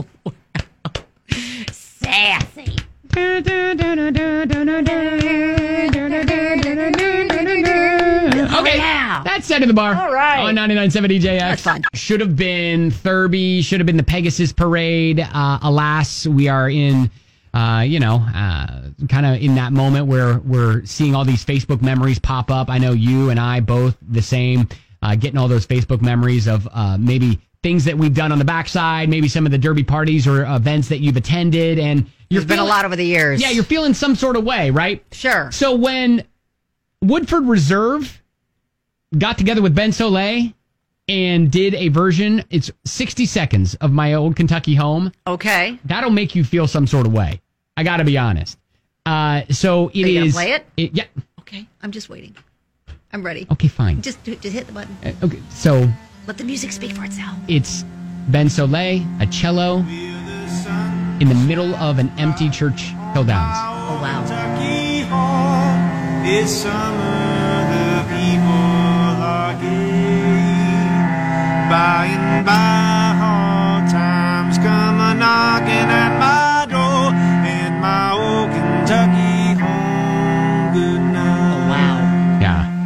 Sassy. Okay, that's Set in the Bar. All right. On 99.7 DJX. That's fun. Should have been Thurby, should have been the Pegasus Parade. Alas, we are in, kind of in that moment where we're seeing all these Facebook memories pop up. I know you and I both the same, getting all those Facebook memories of maybe things that we've done on the backside, maybe some of the derby parties or events that you've attended. And There's been a lot over the years. Yeah, you're feeling some sort of way, right? Sure. So when Woodford Reserve got together with Ben Soleil and did a version, it's 60 seconds of My Old Kentucky Home. Okay. That'll make you feel some sort of way. I got to be honest. So it Are you is. gonna play it? Yeah. Okay. I'm just waiting. I'm ready. Okay, fine. Just hit the button. Okay, so Let the music speak for itself. it's Ben Soleil, a cello, in the middle of an empty Church Hill Downs. Oh, wow. This summer the people are gay. By and by hard times come a-knocking at my door. In my old Kentucky home, good night. Oh, wow.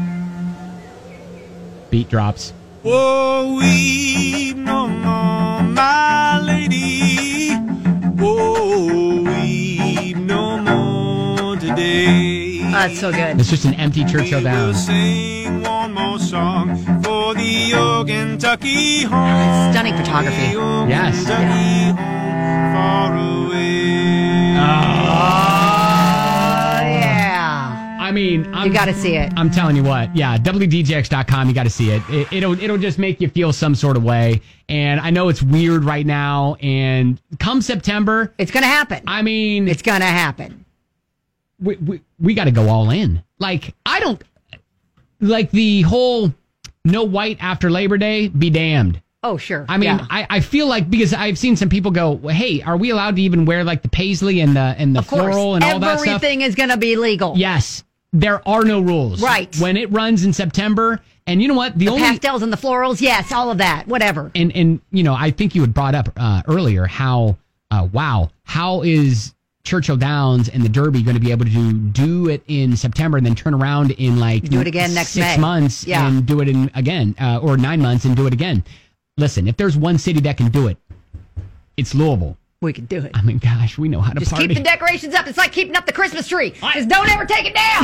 Yeah. Beat drops. Oh, weep no more, my lady. Oh, weep no more today. That's so good. It's just an empty Church Hill Downs. Sing one more song for the old Kentucky home. Stunning photography. Yes. Kentucky home, far away. Yeah. I mean, You got to see it. I'm telling you what. Yeah, WDJX.com. You got to see it. It'll just make you feel some sort of way. And I know it's weird right now. And come September, It's going to happen. I mean, It's going to happen. we got to go all in. Like, I don't like the whole no white after Labor Day. Be damned. Oh, sure. I mean, Yeah. I feel like, because I've seen some people go, well, hey, are we allowed to even wear like the paisley and the Of course. floral and all that stuff? Everything is going to be legal. Yes. There are no rules. Right. When it runs in September, and you know what? The pastels and the florals, yes, all of that, whatever. And you know, I think you had brought up earlier how is Churchill Downs and the Derby going to be able to do it in September and then turn around in like Do it again next 6 May. months Yeah. and do it in again or 9 months and do it again. listen, if there's one city that can do it, it's Louisville. We can do it. I mean, gosh, we know how to Just party. keep the decorations up. It's like keeping up the Christmas tree. Just don't ever take it down.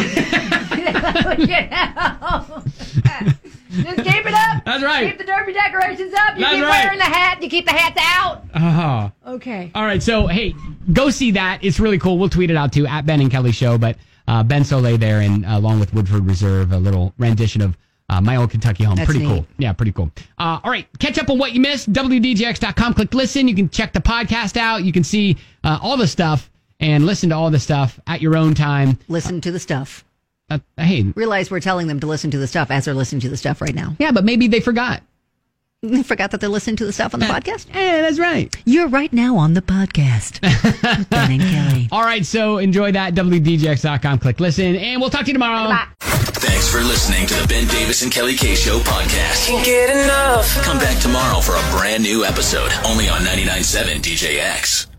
Just keep it up. That's right. Keep the derby decorations up. You That's keep right. wearing the hat. You keep the hats out. Okay. All right, so, hey, go see that. It's really cool. We'll tweet it out, too, at Ben and Kelly Show. But Ben Soleil there, and along with Woodford Reserve, a little rendition of My Old Kentucky Home. That's Pretty neat. cool. Yeah, pretty cool. All right, catch up on what you missed. WDJX.com. Click listen. You can check the podcast out. You can see all the stuff and listen to all the stuff at your own time. Listen to the stuff. Hey. Realize we're telling them to listen to the stuff as they're listening to the stuff right now. Yeah, but maybe they forgot. They forgot that they're listening to the stuff on the podcast? Yeah, that's right. You're right now on the podcast. Ben and Kelly. All right, so enjoy that. WDJX.com. Click listen, and we'll talk to you tomorrow. Bye. Thanks for listening to the Ben Davis and Kelly K Show podcast. Can't get enough. Come back tomorrow for a brand new episode, only on 99.7 DJX.